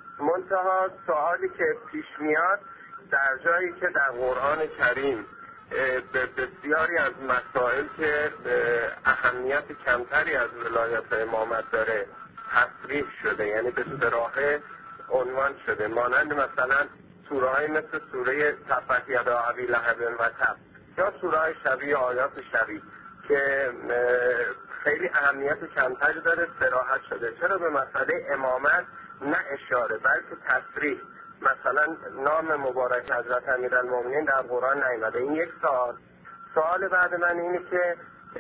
S2: منتها سوالی که پیش میاد در جایی که در قرآن کریم
S4: به بسیاری از مسائل که اهمیت کمتری از ولایت امامت داره تصریح شده، یعنی به صراحه عنوان شده، مانند مثلا سوره‌های مثل سوره تبت یدا ابی لهب و تب یا سوره‌های شبیه آیات شبیه که خیلی اهمیت کمتری داره صراحت شده. چرا به مسئله امامت نه اشاره بلکه تصریح؟ مثلا نام مبارک حضرت امیرالمومنین در قرآن نیامده. این یک سوال بعد من اینه که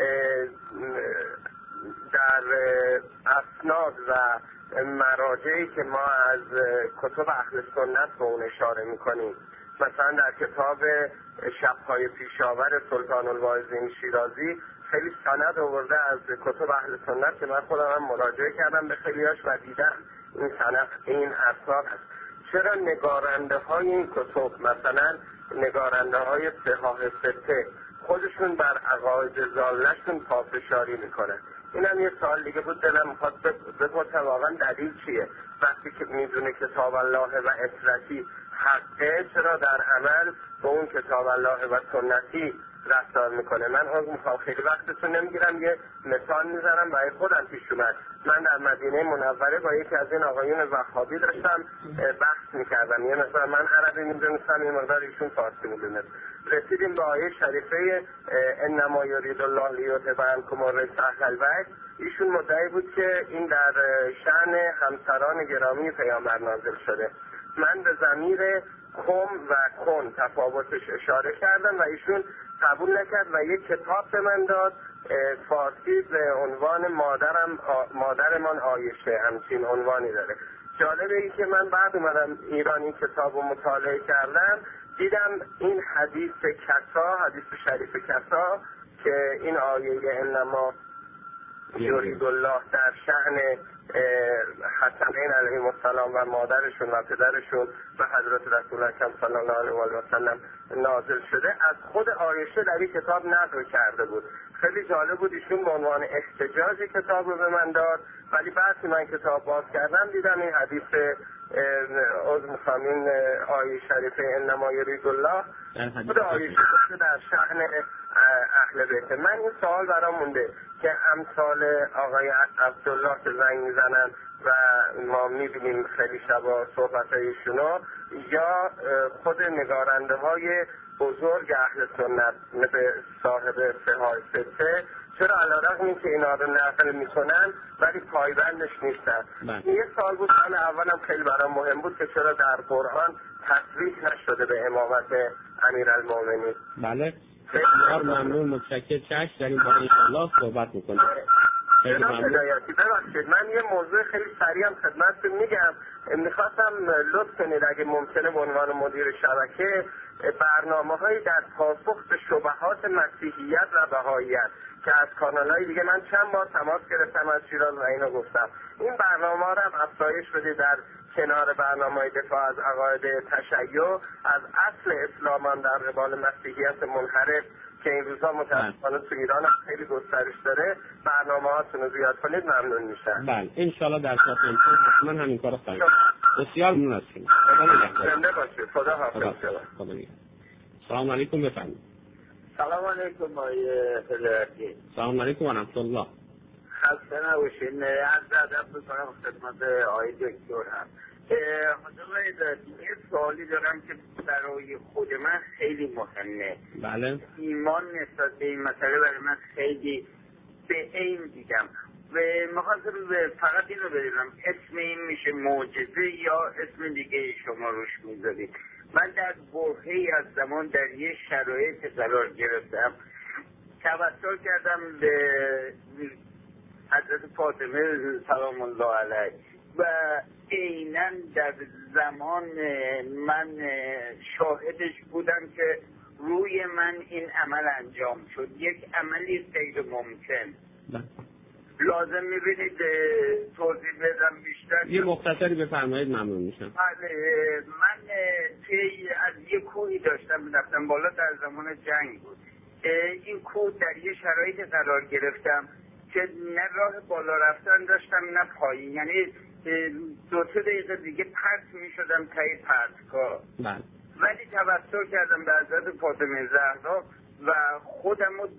S4: در اسناد و مراجعی که ما از کتب اهل سنت به اون اشاره میکنیم، مثلا در کتاب شب‌های پیشاور سلطان الواعظین شیرازی خیلی سند آورده از کتب اهل سنت که من خودم هم مراجعه کردم به خیلیاش و دیدم این سند این اسناد هست. چرا نگارنده های این کتب، مثلا نگارنده های صحاح سته، خودشون بر عقاید ضالشون پافشاری میکنن؟ اینم یه سوال دیگه بود دلم میخواد بپرسم واقعا دلیل چیه؟ وقتی که میدونه کتاب الله و اطرتی حقه، چرا در عمل به اون کتاب الله و سنتی رفتار میکنه؟ من میخوام خیلی وقتتون نمیگیرم، یه مثال میزنم برای خودم پیش اومد. من در مدینه منوره با یکی از این آقایون وهابی داشتم بحث میکردم، یه مثلا من عربی میدونستم، یه مقدار ایشون فارسی میدونست. رسیدیم به آیه شریفه انما یرید الله لیذهب عنکم الرجس اهل البیت. ایشون مدعی بود که این در شأن همسران گرامی پیامبر نازل شده. من به ضمیر کم و کن تفاوتش اشاره کردم و ایشون قبول نکرد و یک کتاب به من داد فارسی به عنوان مادرمان عایشه، همچین عنوانی داره. جالبه ای که من بعد اومدم ایران این کتاب رو مطالعه کردم، دیدم این حدیث کسا، حدیث شریف کسا که این آیه انما یرید الله در شأن حسنین علیهم السلام و مادرشون و پدرشون و حضرت رسول اکرم صلی الله علیه و سلم نازل شده، از خود عایشه در این کتاب نقل کرده بود. خیلی جالب بود. ایشون به عنوان احتجاج کتاب رو به من داد، ولی بعد که من کتاب باز کردم دیدم این حدیث این آیه شریفه انما یرید الله خود عایشه در شأن اهل بیت. من این سوال برام مونده که امثال آقای عبدالله که زنگ میزنن و ما میبینیم خیلی شبا صحبت ایشونو، یا خود نگارنده های بزرگ اهل سنت مثل صاحب صحاح سته، چرا علیرغم این که اینا رو نقل میکنن ولی پایبندش نیستن؟ یه سوال بود. سال اولم خیلی برام مهم بود که چرا در قرآن تصریح نشده به امامت امیرالمومنین.
S1: بله، بسیار ممنون، متشکرم. چشم در این باره انشاءالله صحبت میکنیم. خیلی ممنون.
S4: ببخشید من یه موضوع خیلی سریع هم خدمتتون میگم. میخواستم لطف کنید اگه ممکنه به عنوان مدیر شبکه برنامه‌هایی در پاسخ به شبهات مسیحیت و بهائیت که از کانال‌های دیگه من چند بار تماس گرفتم از شیراز و اینو گفتم، این برنامه‌ها رو هم افزایش بدید در کنار برنامه‌های دفاع از عقاید تشیع، از اصل اسلام در قبال مسیحیت منحرف که این روزها متأسفانه تو ایران هم خیلی گسترش داره، برنامه‌هاتون رو زیاد کنید ممنون میشم.
S1: بله انشالله در ساعت من همین کارو خواهیم. بسیار ممنون هستیم.
S4: زنده باشید. خدا حافظ.
S1: سلام علیکم. بفرمایید.
S5: سلام علیکم آقای هدایتی.
S1: سلام علیکم و رحمت الله.
S5: خسته نباشین. عرض ادب میکنم خدمت آقای دکتر هم. حضور هدایتی یه سوالی دارم که برای خود من خیلی مهمه.
S1: بله.
S5: ایمان نسبت به این مسئله برای من خیلی به عین دیدم و میخواستم فقط این رو بدونم اسم این میشه معجزه یا اسم دیگه شما روش میذارید؟ من در برهه‌ای از زمان در یه شرایط قرار گرفتم، توسل کردم به حضرت فاطمه سلام الله علیه و عیناً در زمان من شاهدش بودم که روی من این عمل انجام شد، یک عملی غیر ممکن. لازم میبینید توضیح بدم بیشتر؟
S1: یه مختصری بفرمایید ممنون میشم.
S5: من از یه کوهی داشتم رفتم بالا، در زمان جنگ بود. این کوه در یه شرایط قرار گرفتم که نه راه بالا رفتن داشتم نه پایین، یعنی 2-3 دقیقه دیگه پرت میشدم تای پرتگاه ولی توسل کردم به حضرت فاطمه زهرا و خودم رو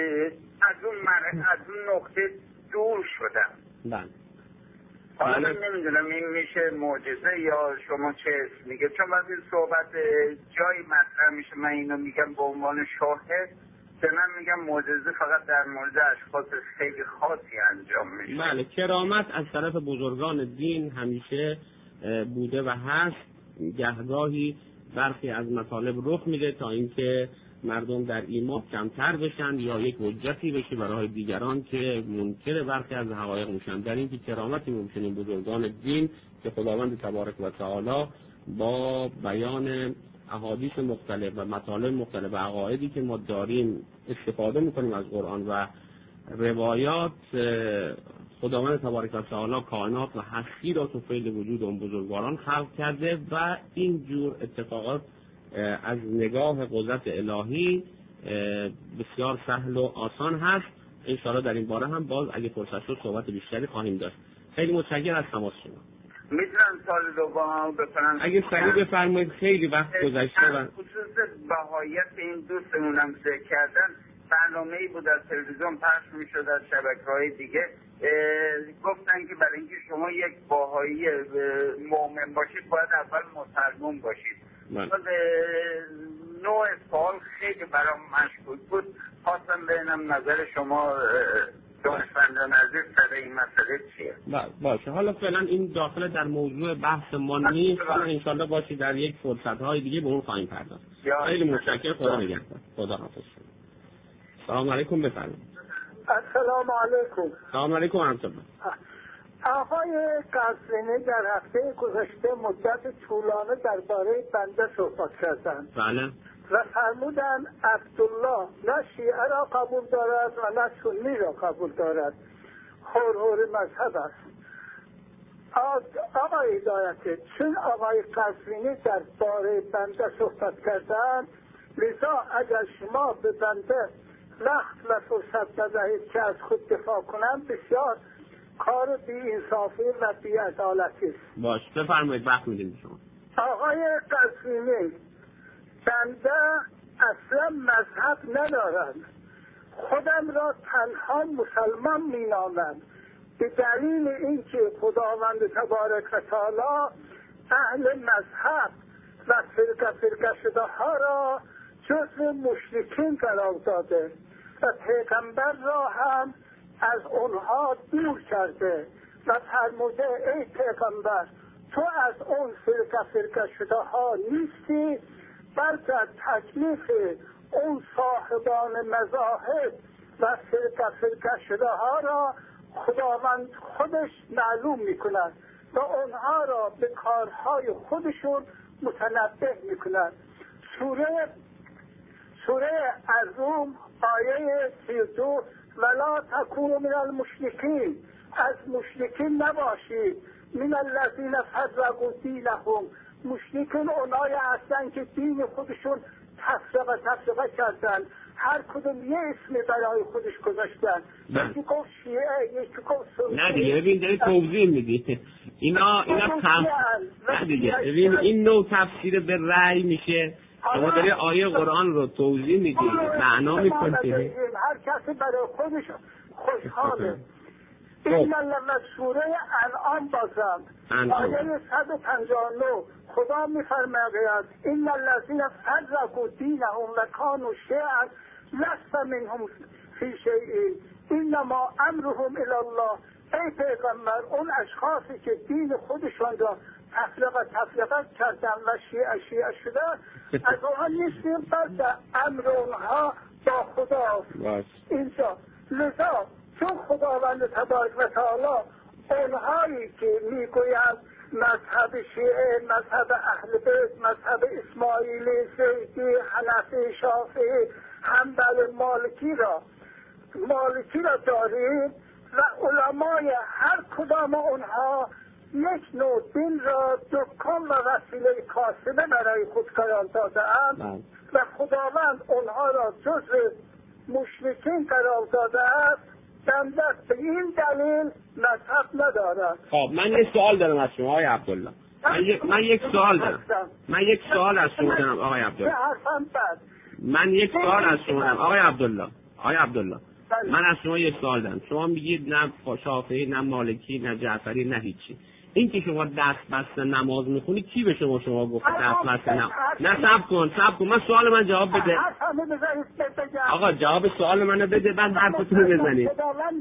S5: از اون نقطه دور شدم.
S1: بله.
S5: حالا من نمیدونم این میشه معجزه یا شما چه اسم میگه، چون وقتی صحبت جایی مطرح میشه من اینو میگم به عنوان شاهد، که من میگم معجزه فقط در مورد اشخاص خیلی خاصی انجام میشه.
S1: بله، کرامت از طرف بزرگان دین همیشه بوده و هست. گهگاهی برخی از مطالب رخ میده تا اینکه مردم در ایمان کمتر بشن یا یک حجتی بشه برای دیگران که منکر برخی از حقایق میشن. در این که کرامتی ممکنه بزرگان دین که خداوند تبارک و تعالی با بیان احادیث مختلف و مطالب مختلف و عقایدی که ما داریم استفاده میکنیم از قرآن و روایات، خداوند تبارک و تعالی کائنات و هستی را تو فیض وجود اون بزرگواران خلق کرده و این جور اتفاقات از نگاه قدرت الهی بسیار سهل و آسان هست. انشاءالله در این باره هم باز اگه فرصت شد صحبت بیشتری خواهیم داشت. خیلی متشکرم از تماس شما.
S5: میتونم سال دوم بکنم؟
S1: اگه سریع بفرمایید، خیلی وقت گذشته. و
S5: خصوص بهایت این دوستمونم ذکر کردن، برنامه‌ای بود از تلویزیون پخش میشد از شبکه‌های دیگه، گفتن که برای اینکه شما یک بهایی مؤمن باشید باید اول مسلمان باشید. نوع سوال خیلی برام مشکوک بود، خواستم ببینم نظر شما دانشمندان عزیز سر این مسئله چیه؟
S1: باشه، حالا فعلا این داخل در موضوع بحث ما نیست، انشالله باشه در یک فرصت‌های دیگه به اون خواهیم پرداخت. خیلی متشکرم، خدا نگهدار. خدا حافظ. سلام علیکم، بفرمایید.
S6: السلام علیکم.
S1: سلام علیکم ورحمت الله.
S6: آقای قاسمی در هفته گذشته مدت طولانی درباره بنده صحبت کردند.
S1: بله.
S6: و فرمودن عبدالله نه شیعه را قبول دارد و نه سنی را قبول دارد، حرحر مذهب است. آقای هدایتی، چون آقای قاسمی درباره بنده صحبت کردند، لذا اگر شما به بنده وقت و فرصت ندهید که از خود دفاع کنم، بسیار کار بی انصافی و بی عدالتی است.
S1: باش، بفرمایید، وقت میدیم شما.
S6: آقای قاسمی، بنده اصلا مذهب ندارم، خودم را تنها مسلمان می نامم، به دلیل اینکه خداوند تبارک و تعالی اهل مذهب و فرقه شده ها را جزو مشرکین قرار داده و پیغمبر را هم از اونها دور کرده و فرموده ای پیغمبر تو از اون فرقه شده ها نیستی، بلکه تکلیف اون صاحبان مذاهب و فرقه شده ها را خداوند خودش معلوم میکند و اونها را به کارهای خودشون متنبه میکند. سوره الروم آیه 32 ولا تکونوا من المشرکین، از مشرکین نباشید، من الذین فرقوا دینهم، مشرکین اونایی هستن که دین خودشون تفرقه کردن، هر کدوم یه اسمی برای خودش گذاشتن، یکی گفت شیعه، یکی گفت سنی.
S1: نه دیگه ببین داری توضیح میدی، اینا نه دیگه ببین این نوع تفسیر به رأی میشه. شما داری آیه قرآن رو توضیح میدی، معنا میکنی،
S6: هر کسی برای خودش خوشحاله. این سوره انعام بازم آیه 159 خدا میفرماید این الذین فرقوا دینهم و کانوا شیعا لست منهم فی شیء انما امرهم الی الله. ای پیغمبر، اون اشخاصی که دین خودشان را تفرقه کردن و شیعه شده از اونها نیستیم، بلکه امر اونها با خدا اینجا. لذا چون خداوند تبارک و تعالی اونهایی که میگویند مذهب شیعه، مذهب اهل بیت، مذهب اسماعیلی، زیدی، حنفی، شافعی، حنبل، مالکی را داریم و علمای هر کدام اونها یک نوع دین را دکان و وسیله کاسبه برای خود قرار داده‌اند و خداوند اونها را جزو مشرکین قرار داده است. بنده به این دلیل مذهب ندارد.
S1: خب من یه سوال دارم از شما آقای عبدالله. من یک سوال دارم. من یک سوال از شما دارم آقای عبدالله. من یک سوال از شما دارم آقای عبدالله. من از شما یک سوال دارم. شما میگید نه شافعی، نه مالکی، نه جعفری، نه هیچی. این که شما دست بسته نماز میخونی کی به شما گفت دست بسته نماز؟ نه صبر کن. من سوال من جواب بده. آقا جواب سوال منو بده بعد حرفتون رو بزنید.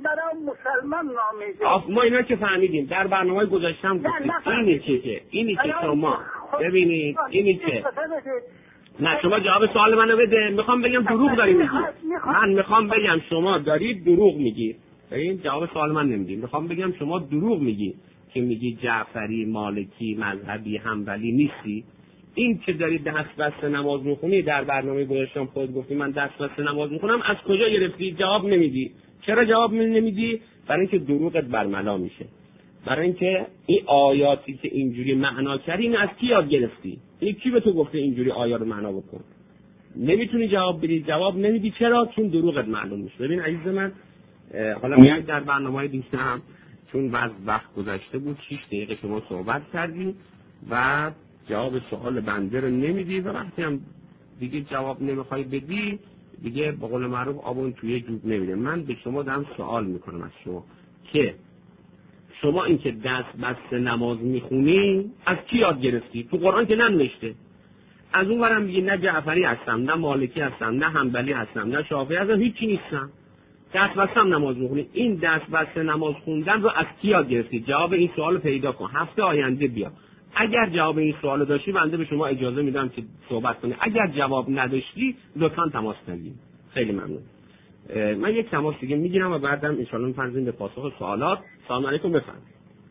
S1: ما اینا که فهمیدیم در برنامه گذاشتم گفتید اینی که شما ببینید اینی که نه شما جواب سوال منو بده. میخوام بگم دروغ داری میگی. من میخوام بگم شما دارید دروغ میگی. این جواب سوال من نمیدید. میخوام بگم شما دروغ میگی که میگی جعفری، مالکی، مذهبی، حنبلی نیستی. این که داری دست بسته نماز میخونی در برنامه گذاشتم خود گفتی من دست بسته نماز میخونم، از کجا گرفتی؟ جواب نمیدی. چرا جواب نمیدی؟ برای اینکه دروغت برملا میشه. برای اینکه این آیاتی که اینجوری معنا کردی این از کی یاد گرفتی؟ این کی به تو گفته اینجوری آیا رو معنا بکن؟ نمیتونی جواب بدی. جواب نمیدی چرا؟ چون دروغت معلوم میشه. ببین عزیز من، حالا میاد در برنامه‌های دیگه هم چون بعض وقت گذشته بود 6 دقیقه شما صحبت کردی و جواب سوال بنده رو نمیدی و وقتی هم دیگه جواب نمیخوای بدی دیگه به قول معروف آبون توی جوب نمیره. من به شما دارم سوال میکنم از شما که شما این که دست بسته نماز میخونی از کی یاد گرفتی؟ تو قرآن که ننوشته. از اون ورم میگی نه جعفری هستم، نه مالکی هستم، نه حنبلی هستم، نه شافعی هستم، هیچی نیستم. دست بسته نماز میخونی. این دست بسته نماز خوندن رو از کی یاد گرفتی؟ جواب این سوال پیدا کن. هفته آینده بیا. اگر جواب این سوال داشتی بنده به شما اجازه میدم که صحبت کنی. اگر جواب نداشتی لطفاً تماس بگیر. خیلی ممنون. من یک تماس دیگه میگیرم و بعدم ان شاءالله می‌پردازیم به پاسخ سوالات. سلام علیکم. بفرمایید.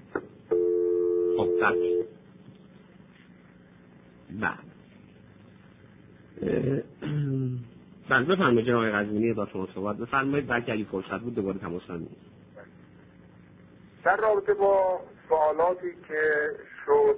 S1: خب بله بفرمایید جناب قزوینی با شما صحبت بفرمایید. بلکه اگه فرصت بود دوباره تماس بگیریم.
S2: در رابطه با سوالاتی که شد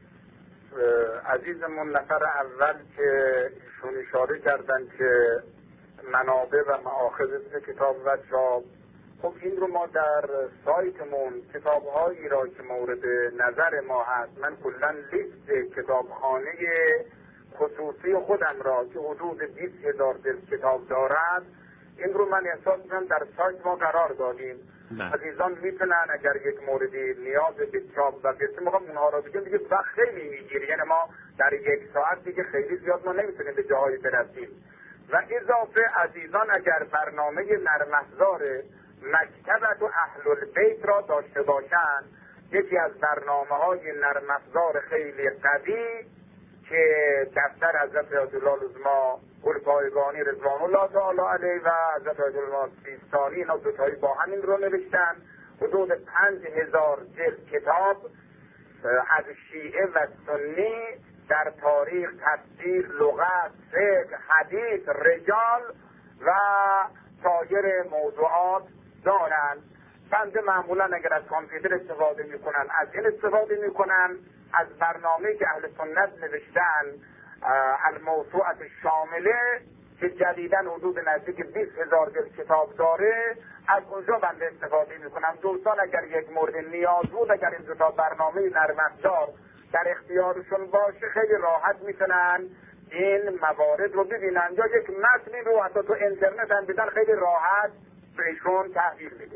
S2: عزیزمون نفر اول که ایشون اشاره کردن که منابع و مآخذ کتاب و چاپ، خب این رو ما در سایتمون کتاب‌هایی را که مورد نظر ما هست، من کلاً لیست کتابخانه خصوصی خودم را که حدود 20,000 کتاب دارد این رو من احساس می‌کنم در سایت ما قرار دادیم. عزیزان میتونن اگر یک موردی نیاز به چاپ و بسیار میخوام اونها را بگیم دیگه وقت خیلی میگیره، یعنی ما در یک ساعت دیگه خیلی زیاد ما نمیتونیم به جاهایی برسیم. و اضافه عزیزان اگر برنامه نرم افزار مکتبت و اهل البیت را داشته باشند، یکی از برنامه‌های نرم افزار خیلی قوی که دفتر حضرت آیت‌الله العظما گلپایگانی رضوان الله تعالی علیه و حضرت آیت‌الله سیستانی اینا دوتایی با همین رو نوشتن. حدود 5,000 جلد کتاب از شیعه و سنی در تاریخ، تفسیر، لغت، فقه، حدیث، رجال و سایر موضوعات دارند. بنده معمولا اگر از کامپیوتر استفاده میکنن از این استفاده میکنن، از برنامه‌ای که اهل سنت نوشتن الموسوعه شامله که جدیداً حدود نزدیک 20,000 جلد کتاب داره، از اونجا بنده استفاده میکنم. دوستان اگر یک مورد نیاز بود، اگر این دو تا برنامه نرم افزار در اختیارشون باشه خیلی راحت میتونن این موارد رو ببینن، یا یک متنی رو حتی تو اینترنت هم بدن خیلی راحت بهشون تحویل میده.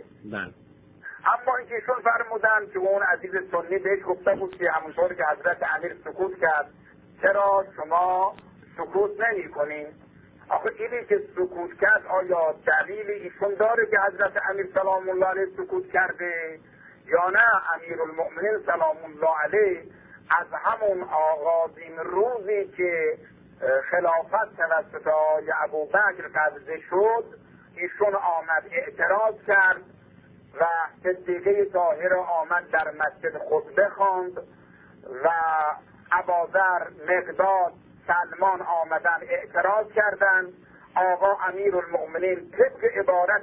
S2: اما اینکه ایشون فرمودن که اون عزیز سنی بهش گفته بود که همونطور که حضرت امیر سکوت کرد چرا شما سکوت نمی کنین؟ آخه اینی که سکوت کرد آیا دلیل ایشون داره که حضرت امیر سلام الله علیه سکوت کرده یا نه؟ امیرالمؤمنین سلام الله علیه از همون آغازین روزی که خلافت توسط آقای ابوبکر قبضه شد ایشون آمد اعتراض کرد و صدیقه طاهر آمد در مسجد خطبه خواند و ابوذر، مقداد، سلمان آمدن اعتراض کردند. آقا امیرالمؤمنین طبق عبارت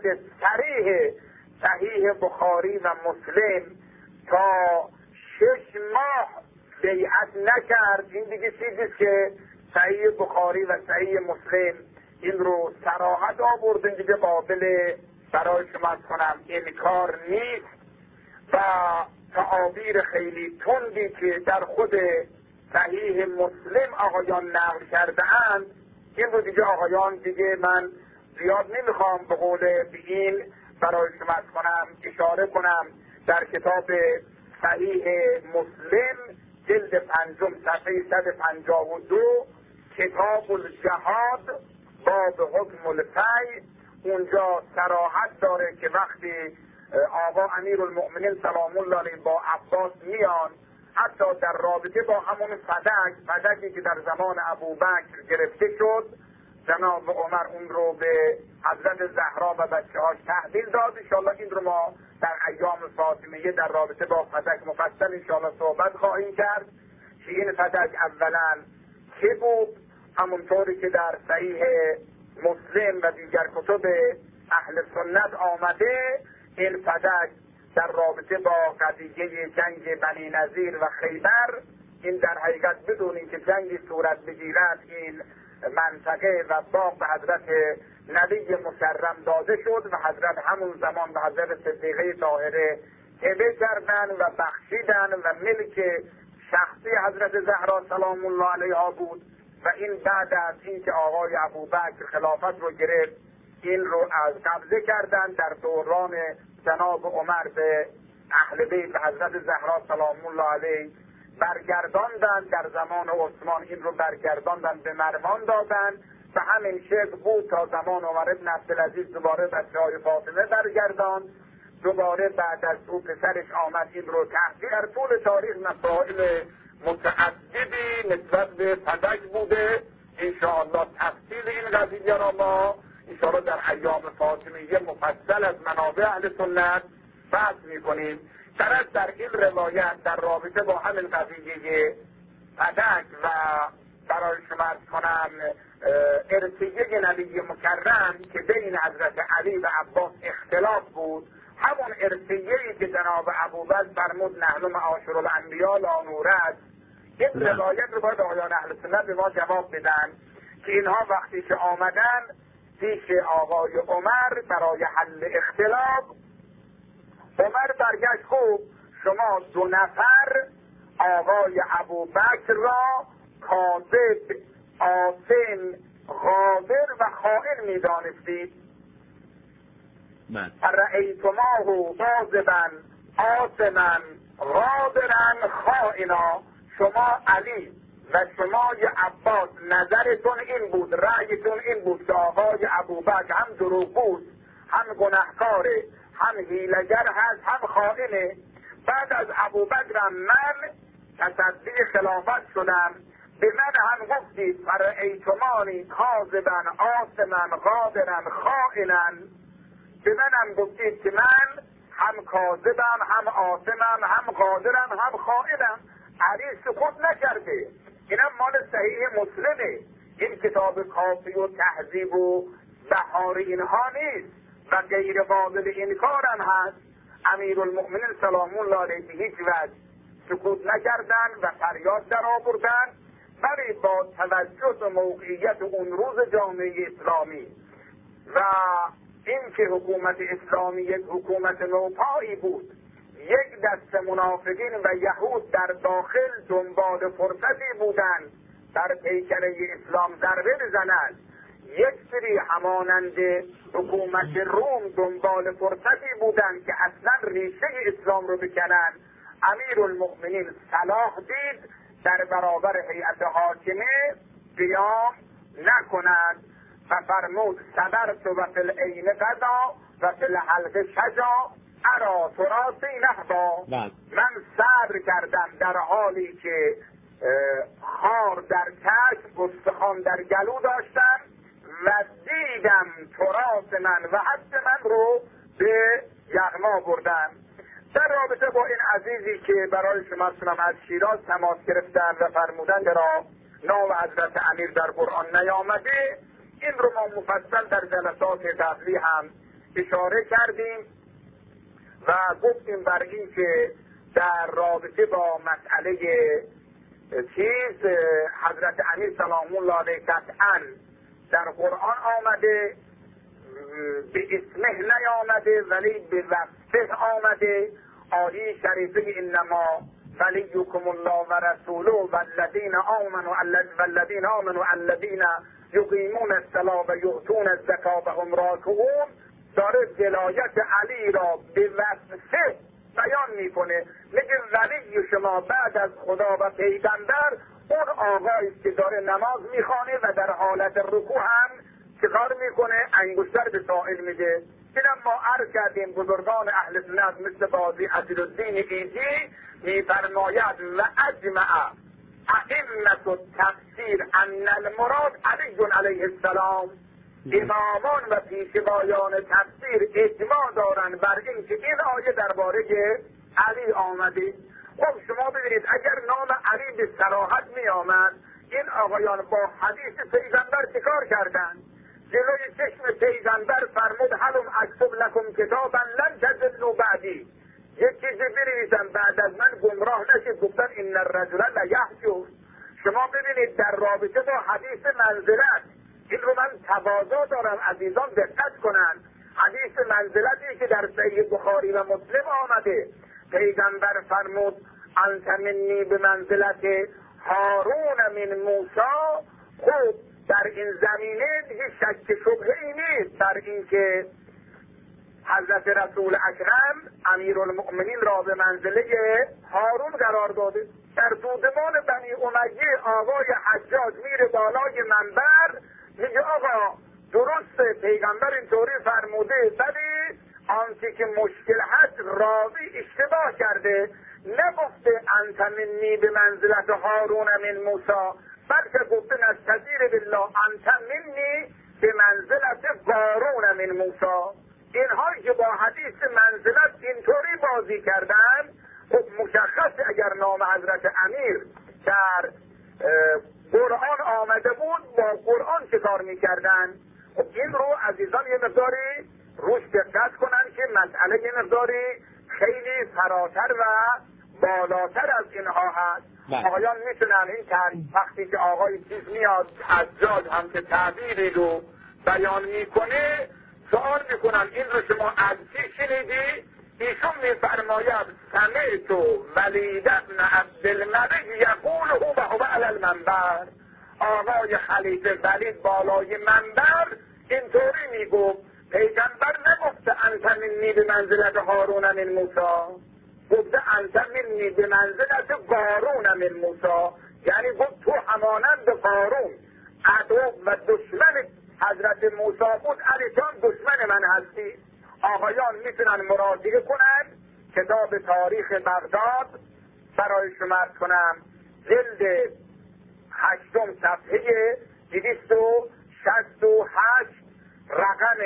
S2: صحیح بخاری و مسلم تا 6 ماه بیعت نکرد. این دیگه چیزیست که صحیح بخاری و صحیح مسلم این رو صراحت آوردن، دیگه قابل برای شما کنم انکار نیست. و تعابیر خیلی تندی که در خود صحیح مسلم آقایان نقل کرده اند، این رو دیگه آقایان دیگه من زیاد نمیخوام به قول این برای شما کنم اشاره کنم. در کتاب صحیح مسلم جلد 5 صفحه 152 کتاب الجهاد باب حکم الفی، اونجا صراحت داره که وقتی آقا امیرالمؤمنین سلام الله علیه با عباس میان، حتی در رابطه با همون فدکی که در زمان ابوبکر گرفته شد، جناب عمر اون رو به حضرت زهرا و بچه‌هاش تحویل داد. انشاءالله این رو ما در ایام فاطمیه در رابطه با فدک مفصل انشاءالله صحبت خواهیم کرد که این فدک اولا که بود، همونطوری که در صحیح مسلم و دیگر کتب اهل سنت آمده. این فدک در رابطه با قضیه جنگ بنی نظیر و خیبر، این در حقیقت بدون اینکه جنگی صورت بگیرد این منطقه و باغ به حضرت نبی مکرم داده شد و حضرت همون زمان به حضرت صدیقه طاهره هبه کردن و بخشیدن و ملک شخصی حضرت زهرا سلام الله علیها بود و این بعد از اینکه آقای ابوبکر خلافت رو گرفت این رو از قبضه کردن در دوران جناب عمر به اهل بیت به حضرت زهرا سلام الله علیه برگرداندن. در زمان عثمان این رو برگرداندن به مروان دادن و همین شکل بود تا زمان عمر بن عبدالعزیز دوباره بچه‌های فاطمه برگردان. دوباره بعد از او پسرش آمد این رو تحصیل. در طول تاریخ مسائل متعددی نسبت به فدک بوده. انشاءالله تفصیل این قضیه را ما انشاءالله در ایام فاطمیه مفصل از منابع اهل سنت بحث میکنیم. در این روایت در رابطه با همین قضیه فدک و برای شما کنم ارثیه نبی مکرم که بین حضرت علی و عباس اختلاف بود، همون ارثیه‌ای که جناب ابوبکر فرمود نحن معاشر الانبیاء لا نورث، این روایت رو باید آقایان اهل سنت به ما جواب بدن که اینها وقتی که آمدن پیش آقای عمر برای حل اختلاف، عمر برگشت خوب شما 2 نفر آقای ابوبکر را کاذب، آثم، غادر و خائن می‌دانستید. فرأیتماه کاذبا آثما غادرا خائنا. شما علی و شما عباس نظرتون این بود، رأیتون این بود که آقای ابوبکر هم دروغگوست، هم گناهکاره، هم حیله‌گر هست، هم خائنه. بعد از ابوبکر من تصدی خلافت شدم، به من هم گفتید فرأیتمانی کاذبا آثما غادرا خائنا، به من هم گفتید که من هم کاذبم، هم آثمم، هم غادرم، هم خائنم. علی سکوت نکرده. اینم مال صحیح مسلمه، این کتاب کافی و تهذیب و بهار اینها نیست و غیر قابل انکارم هست. امیرالمؤمنین سلام الله علیه به هیچ وجه سکوت نکردن و فریاد در آوردن، ولی با توجه به موقعیت اون روز جامعه اسلامی و اینکه حکومت اسلامی یک حکومت نوپایی بود، یک دست منافقین و یهود در داخل دنبال فرصتی بودند در پیکره اسلام ضربه بزنند، یک سری همانند حکومت روم دنبال فرصتی بودند که اصلا ریشه اسلام رو بکنند. امیرالمؤمنین صلاح دید در برابر هیئت حاکمه قیام نکند و فرمود صبرت و فی العین قضا و فی الحلق شجا ارا تراسی نهبا. من صبر کردم در حالی که خار در چشم، استخوان در گلو داشتم و دیدم تراس من و حد من رو به یغما بردم. در رابطه با این عزیزی که برای شما سنم از شیراز تماس گرفتن و فرمودن را نام حضرت امیر در قرآن نیامده، این رو ما مفصل در جلسات قبلی هم اشاره کردیم و گفتیم بر این که در رابطه با مسئله حضرت امیر سلام الله علیه قطعا در قرآن آمده، به اسمه نیامده ولی به وصفه آمده. آیه شریفه انما ولیکم الله و رسوله والذین آمنوا الذین یقیمون الصلاة و یؤتون الزکاة و هم راکعون داره ولایت علی را به وصفه بیان میکنه. میگه ولی شما بعد از خدا و پیغمبر اون آقایی که داره نماز میخوانه و در حالت رکوع هم چیکار میکنه؟ انگشتر به سائل میده. اینم ما عرض کردیم بزرگان اهل سنت مثل قاضی عزیزالدین ایزی میفرماید و اجمع ائمة التفسیر ان المراد علی علیه السلام. امامان و پیشوایان تفسیر اجماع دارن بر این که این آیه درباره علی آمده. خب شما ببینید اگر نام علی به صراحت می آمد این آقایان با حدیث پیغمبر چیکار کردن؟ جلوی چشم پیغمبر فرمود هلم اکتب لکم کتابا لن تضلوا بعدی، یک چیزی بنویسم بعد از من گمراه نشید. گفتن ان الرجل لیحجر. شما ببینید در رابطه با حدیث منزلت، این رو من تواضع دارم عزیزان دقت کنن، حدیث منزلتی که در صحیح بخاری و مسلم آمده پیغمبر فرمود انت منی به منزلت هارون من موسی. خب در این زمینه دیگه شک شبهه‌ای نیست بر این که حضرت رسول اکرم امیرالمؤمنین را به منزله هارون قرار داده. در دودمان بنی امیه آقای حجاج میره بالای منبر میگه آقا درسته پیغمبر اینطوری فرموده ولی آنچه که مشکل هست راوی اشتباه کرده، نگفته انت منی به منزلت هارون من موسی بلکه گفته نستجیر بالله انت منی به منزلت قارون من موسی. اینهایی که با حدیث منزلت اینطوری بازی کردن خب مشخص اگر نام حضرت امیر در قرآن آمده بود با قرآن چه کار میکردن؟ خب این رو عزیزان یه مقداری روش دقت کنن که مسئله یه مقداری خیلی فراتر و بالاتر از اینها هست. آقایان میتونن این وقتی که آقای چیز میاد حجاج هم که تعبیری رو بیان میکنه سوال میکنن این رو شما از چی شنیدی؟ ایشون میفرماید سمعت ولید بن عبدالملک یقوله و هو علی المنبر. آقای خلیفه ولید بالای منبر اینطوری میگفت پیغمبر نگفته انت منی به منزلت هارون من موسی، گفته انت منی به منزلت قارون من موسی، یعنی گفت تو همانند قارون عدو و دشمن حضرت موسی بود علی جان دشمن من هستی. آقایان میتونن مراجعه کنن کتاب تاریخ بغداد برای شما عرض کنم جلد 8 صفحه 268 رقم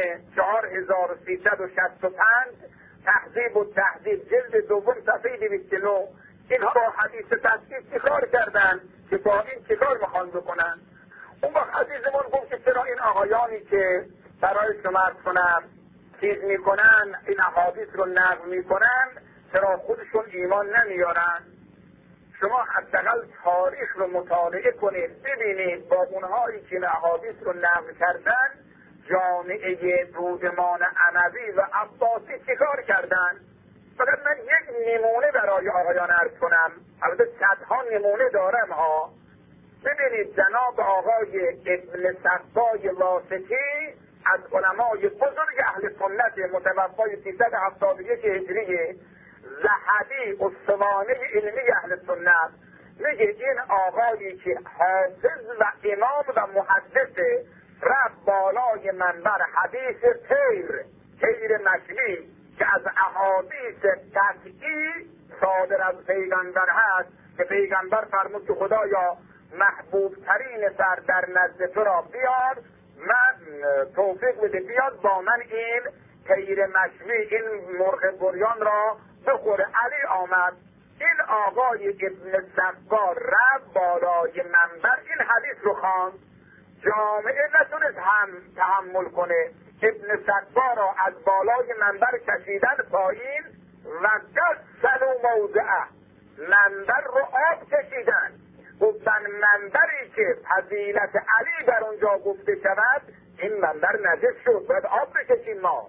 S2: 4365 تهذیب و تهذیب جلد 2 صفحه 209. اینها با حدیث تفسیر چیکار کردن که با این چیکار میخوان بکنن؟ اون وقت عزیزمون گفت که چرا این آقایانی که برای شما عرض کنم چیز میکنن این احادیث رو نقل میکنن چرا خودشون ایمان نمیارن؟ شما حداقل تاریخ رو مطالعه کنید ببینید با اونهایی که احادیث رو نقل کردن جامعه دودمان اموی و عباسی چیکار کردن؟ فقط من یک نمونه برای آقایان عرض کنم، البته صدها نمونه دارم ها. ببینید جناب آقای ابن صفای واسطی از علمای بزرگ اهل سنت متوفای 371 هجری ذهبی اسطوانه علمی اهل سنت میگه این آقایی که حافظ و امام و محدث رفت بالای منبر حدیث طیر مشوی که از احادیث قطعی صادر از پیغمبر هست که پیغمبر فرمود که خدایا محبوب ترین سر در نزد تو را بیار، من توفیق بده بیاد با من این طیر مشوی این مرغ بریان را بخوره. علی آمد این آقای ابن صفار رفت بالای منبر این حدیث رو خواند، جامعه نتونست هم تحمل کنه، ابن صفار را از بالای منبر کشیدن پایین و غسلوا موضعه، منبر رو آب کشیدن، گفتن منبری که فضیلت علی در اونجا گفته شود این منبر نجس شد باید آب بکشیم ما.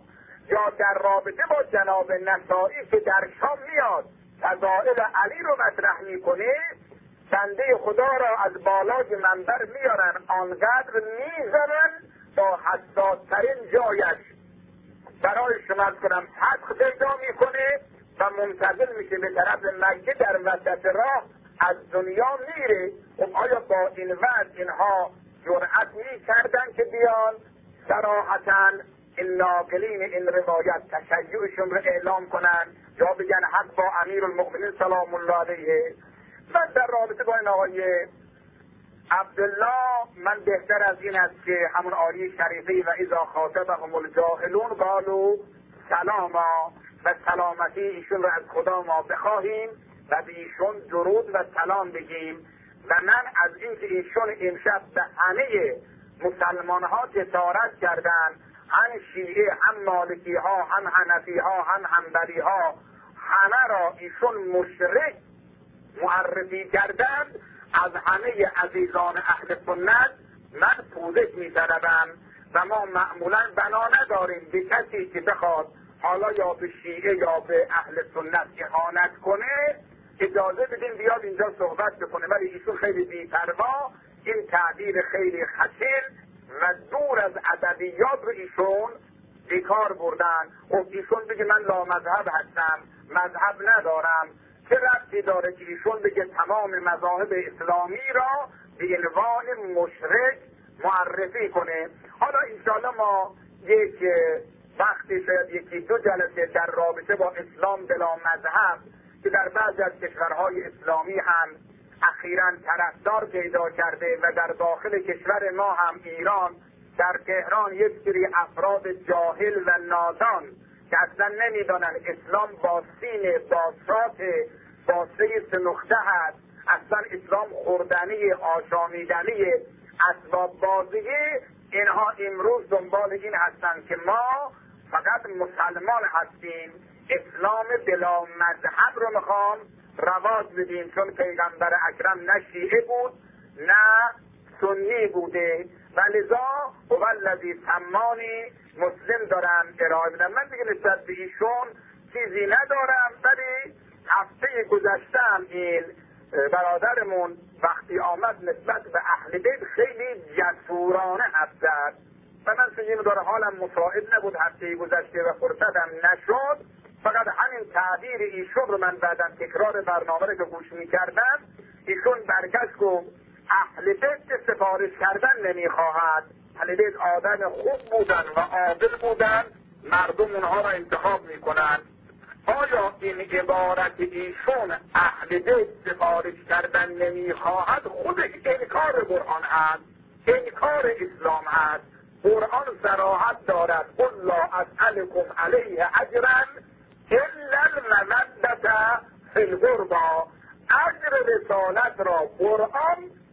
S2: یا در رابطه با جناب نسائی که در شام میاد فضائل علی رو مطرح میکنه، بنده خدا را از بالای منبر میارن آنقدر میزنن با حساس‌ترین جایش برای شما کنم حق پیدا میکنه و منتقل میشه به طرف مکه، در وسط راه از دنیا میره. خب آیا با این وضع اینها جرأت میکردن که بیان صراحتاً این ناقلین این روایت تشیعشون رو اعلام کنن یا بگن حق با امیرالمؤمنین سلام الله علیه؟ من در رابطه با این آقای عبدالله، من بهتر از این است که همون آیه شریفه و اذا خاطبهم الجاهلون قالوا سلاما و سلامتی ایشون رو از خدا ما بخواهیم و به ایشون درود و سلام بگیم. و من از اینکه ایشون امشب به همه مسلمان ها جسارت کردن، هم شیعه هم مالکی ها هم حنفی ها هم حنبلی ها، همه را ایشون مشرک معرفی کردند، از همه عزیزان اهل سنت من پوزش می‌طلبم و ما معمولا بنا نداریم به کسی که بخواد حالا یا به شیعه یا به اهل سنت اهانت کنه اجازه بدیم بیاد اینجا صحبت بکنه، ولی ایشون خیلی بی‌پروا این تعبیر خیلی خطیر و دور از ادبیات رو ایشون بیکار بردن. خب ایشون بگه من لامذهب هستم، مذهب ندارم، چه ربطی داره که ایشون بگه تمام مذاهب اسلامی را به عنوان مشرک معرفی کنه؟ حالا انشاءالله ما یک وقتی شاید یکی دو جلسه در رابطه با اسلام بلا مذهب که در بعضی از کشورهای اسلامی هم اخیراً طرفدار پیدا کرده و در داخل کشور ما هم ایران، در تهران یک سری افراد جاهل و نادان که اصلا نمیدانن اسلام با سین با صاد با سه نقطه هست، اصلا اسلام خوردنی آشامیدنی اسباب بازیه، اینها امروز دنبال این هستن که ما فقط مسلمان هستیم، اسلام بلا مذهب رو میخوام رواج بدیم، چون پیغمبر اکرم نه شیعه بود نه سنی بوده و لذا والذی سمانی مسلم دارم ارائه بدم. من دیگه نسبت به ایشون چیزی ندارم، ولی هفته گذشتم این برادرمون وقتی آمد نسبت به اهل بیت خیلی جسورانه حرف زد و من سنجیم داره حالم مساعد نبود هفته گذشته و فرصتم نشد، فقط همین تعبیر ایشون رو من بعدم تکرار برنامه رو که گوش میکردم، ایشون برگشت گفت اهل بیت سفارش کردن نمیخواهد، اهل بیت آدم خوب بودن و عادل بودن، مردم اونها را انتخاب میکنن. آیا این عبارت ایشون اهل بیت سفارش کردن نمیخواهد خودش انکار قرآن هست، انکار اسلام هست؟ قرآن صراحت دارد قل لا اسألكم علیه اجرا الا المودة فی القربى، اجر رسالت را قرآن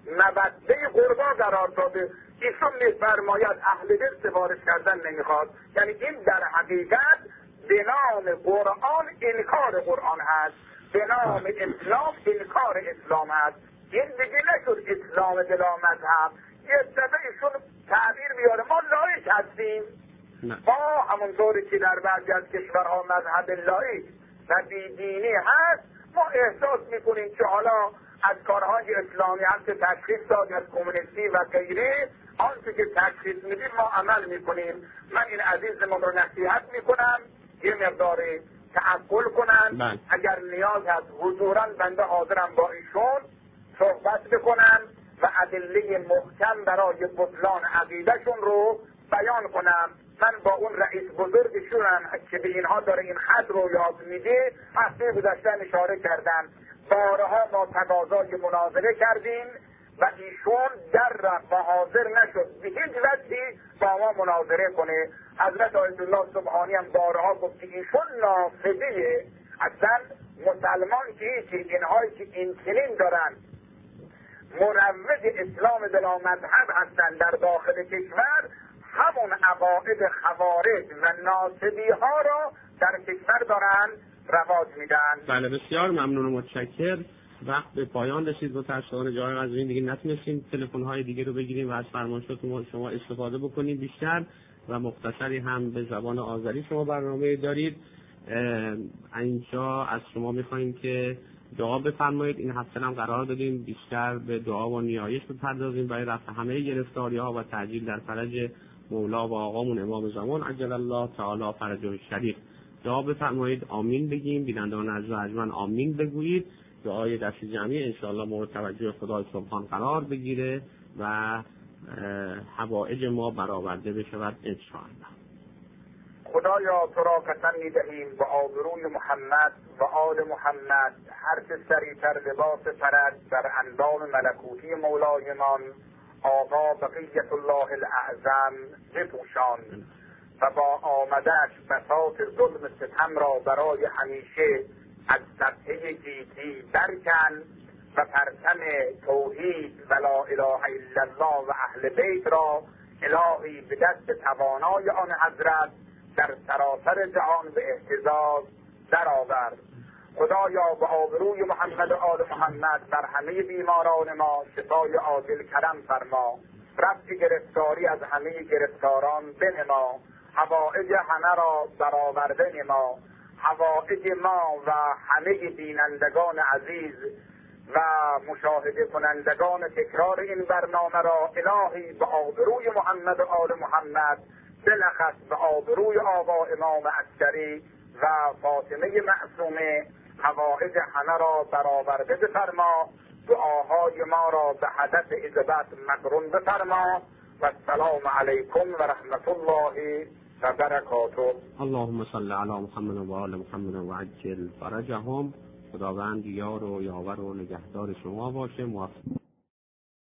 S2: مودة قربا قرار داده. ایشون میفرماید اهل بیت سفارش کردن نمیخواد، یعنی این در حقیقت به نام قرآن انکار قرآن هست، به نام اسلام انکار اسلام هست. این دیگه نشد اسلام بلا مذهب. یه دفعه ایشون تعبیر میاره ما لایک هستیم، ما همونطوری که در بعضی از کشورها مذهب لایک و بیدینی هست، ما احساس میکنیم که حالا از کارهای اسلامی هم که تشخیص داد از کمونیستی و غیره، آنچه که تشخیص میدیم ما عمل میکنیم. من این عزیزمون رو نصیحت میکنم یه مقداری تعقل کنن، اگر نیاز هست حضوراً بنده حاضرم با ایشون صحبت بکنم و ادله محکم برای بطلان عقیدهشون رو بیان کنم. من با اون رئیس بزرگشونم که به اینها داره این خط رو یاد میده هفته گذشته اشاره کردم، بارها ما تقاضای مناظره کردیم و ایشون در رفت و حاضر نشد به هیچ وجهی با ما مناظره کنه. حضرت آیت الله سبحانی هم بارها گفت که ایشون نافذه، اصلا مسلمان که هیچی، اینهایی که این چنین دارن مروج اسلام بلا مذهب هستن در داخل کشور، همون عقاید خوارج و ناصبی ها را در کشور دارن رواج میدن.
S1: بله بسیار ممنون و متشکر. وقت به پایان رسید متاسفانه جای قزوین دیگه نتونستیم تلفن های دیگه رو بگیریم و از فرمایشات شما استفاده بکنیم بیشتر. و مختصری هم به زبان آذری شما برنامه دارید. اینجا از شما می‌خوایم که دعا بفرمایید. این هفته هم قرار دادیم بیشتر به دعا و نیایش بپردازیم برای رفع همه گرفتاری‌ها و تعجیل در فرج مولا و آقامون امام زمان عجل الله تعالی فرجه الشریف. دعا بفرمایید، آمین بگیم. بینندگان عزیز و ارجمند آمین بگویید. دعای دست جمعی انشاءالله مورد توجه خدای سبحان قرار بگیره و حوائج ما برآورده بشود انشاءالله.
S2: خدایا تو را قسم می‌دهیم با آبروی محمد و آل محمد هر که سریعتر لباس فرج در اندام ملکوتی مولایمان آقا بقیت الله الاعظم بپوشان و با آمدش بساط ظلم ستم را برای همیشه از سطح گیتی برکن و پرچم توحید و لا اله الا الله و اهل بیت را الهی به دست توانای آن حضرت در سراسر جهان به اهتزاز درآورد. خدایا به آبروی محمد و آل محمد بر همه بیماران ما شفای عاجل کرم فرما، رفع گرفتاری از همه گرفتاران بنما، حوائج همه را برآورده نما، حوائج ما و همه بینندگان عزیز و مشاهده کنندگان تکرار این برنامه را الهی به آبروی محمد و آل محمد، بلخص به آبروی آقا امام عسکری و فاطمه معصومه حوائج همه را برآورده بفرما، دعاهای ما را به هدف اجابت مقرون بفرما و السلام علیکم و رحمت الله و برکاته.
S1: اللهم صل علی محمد و آل محمد و عجل فرجهم. خداوند یار و یاور و نگهدار شما باشه. موفق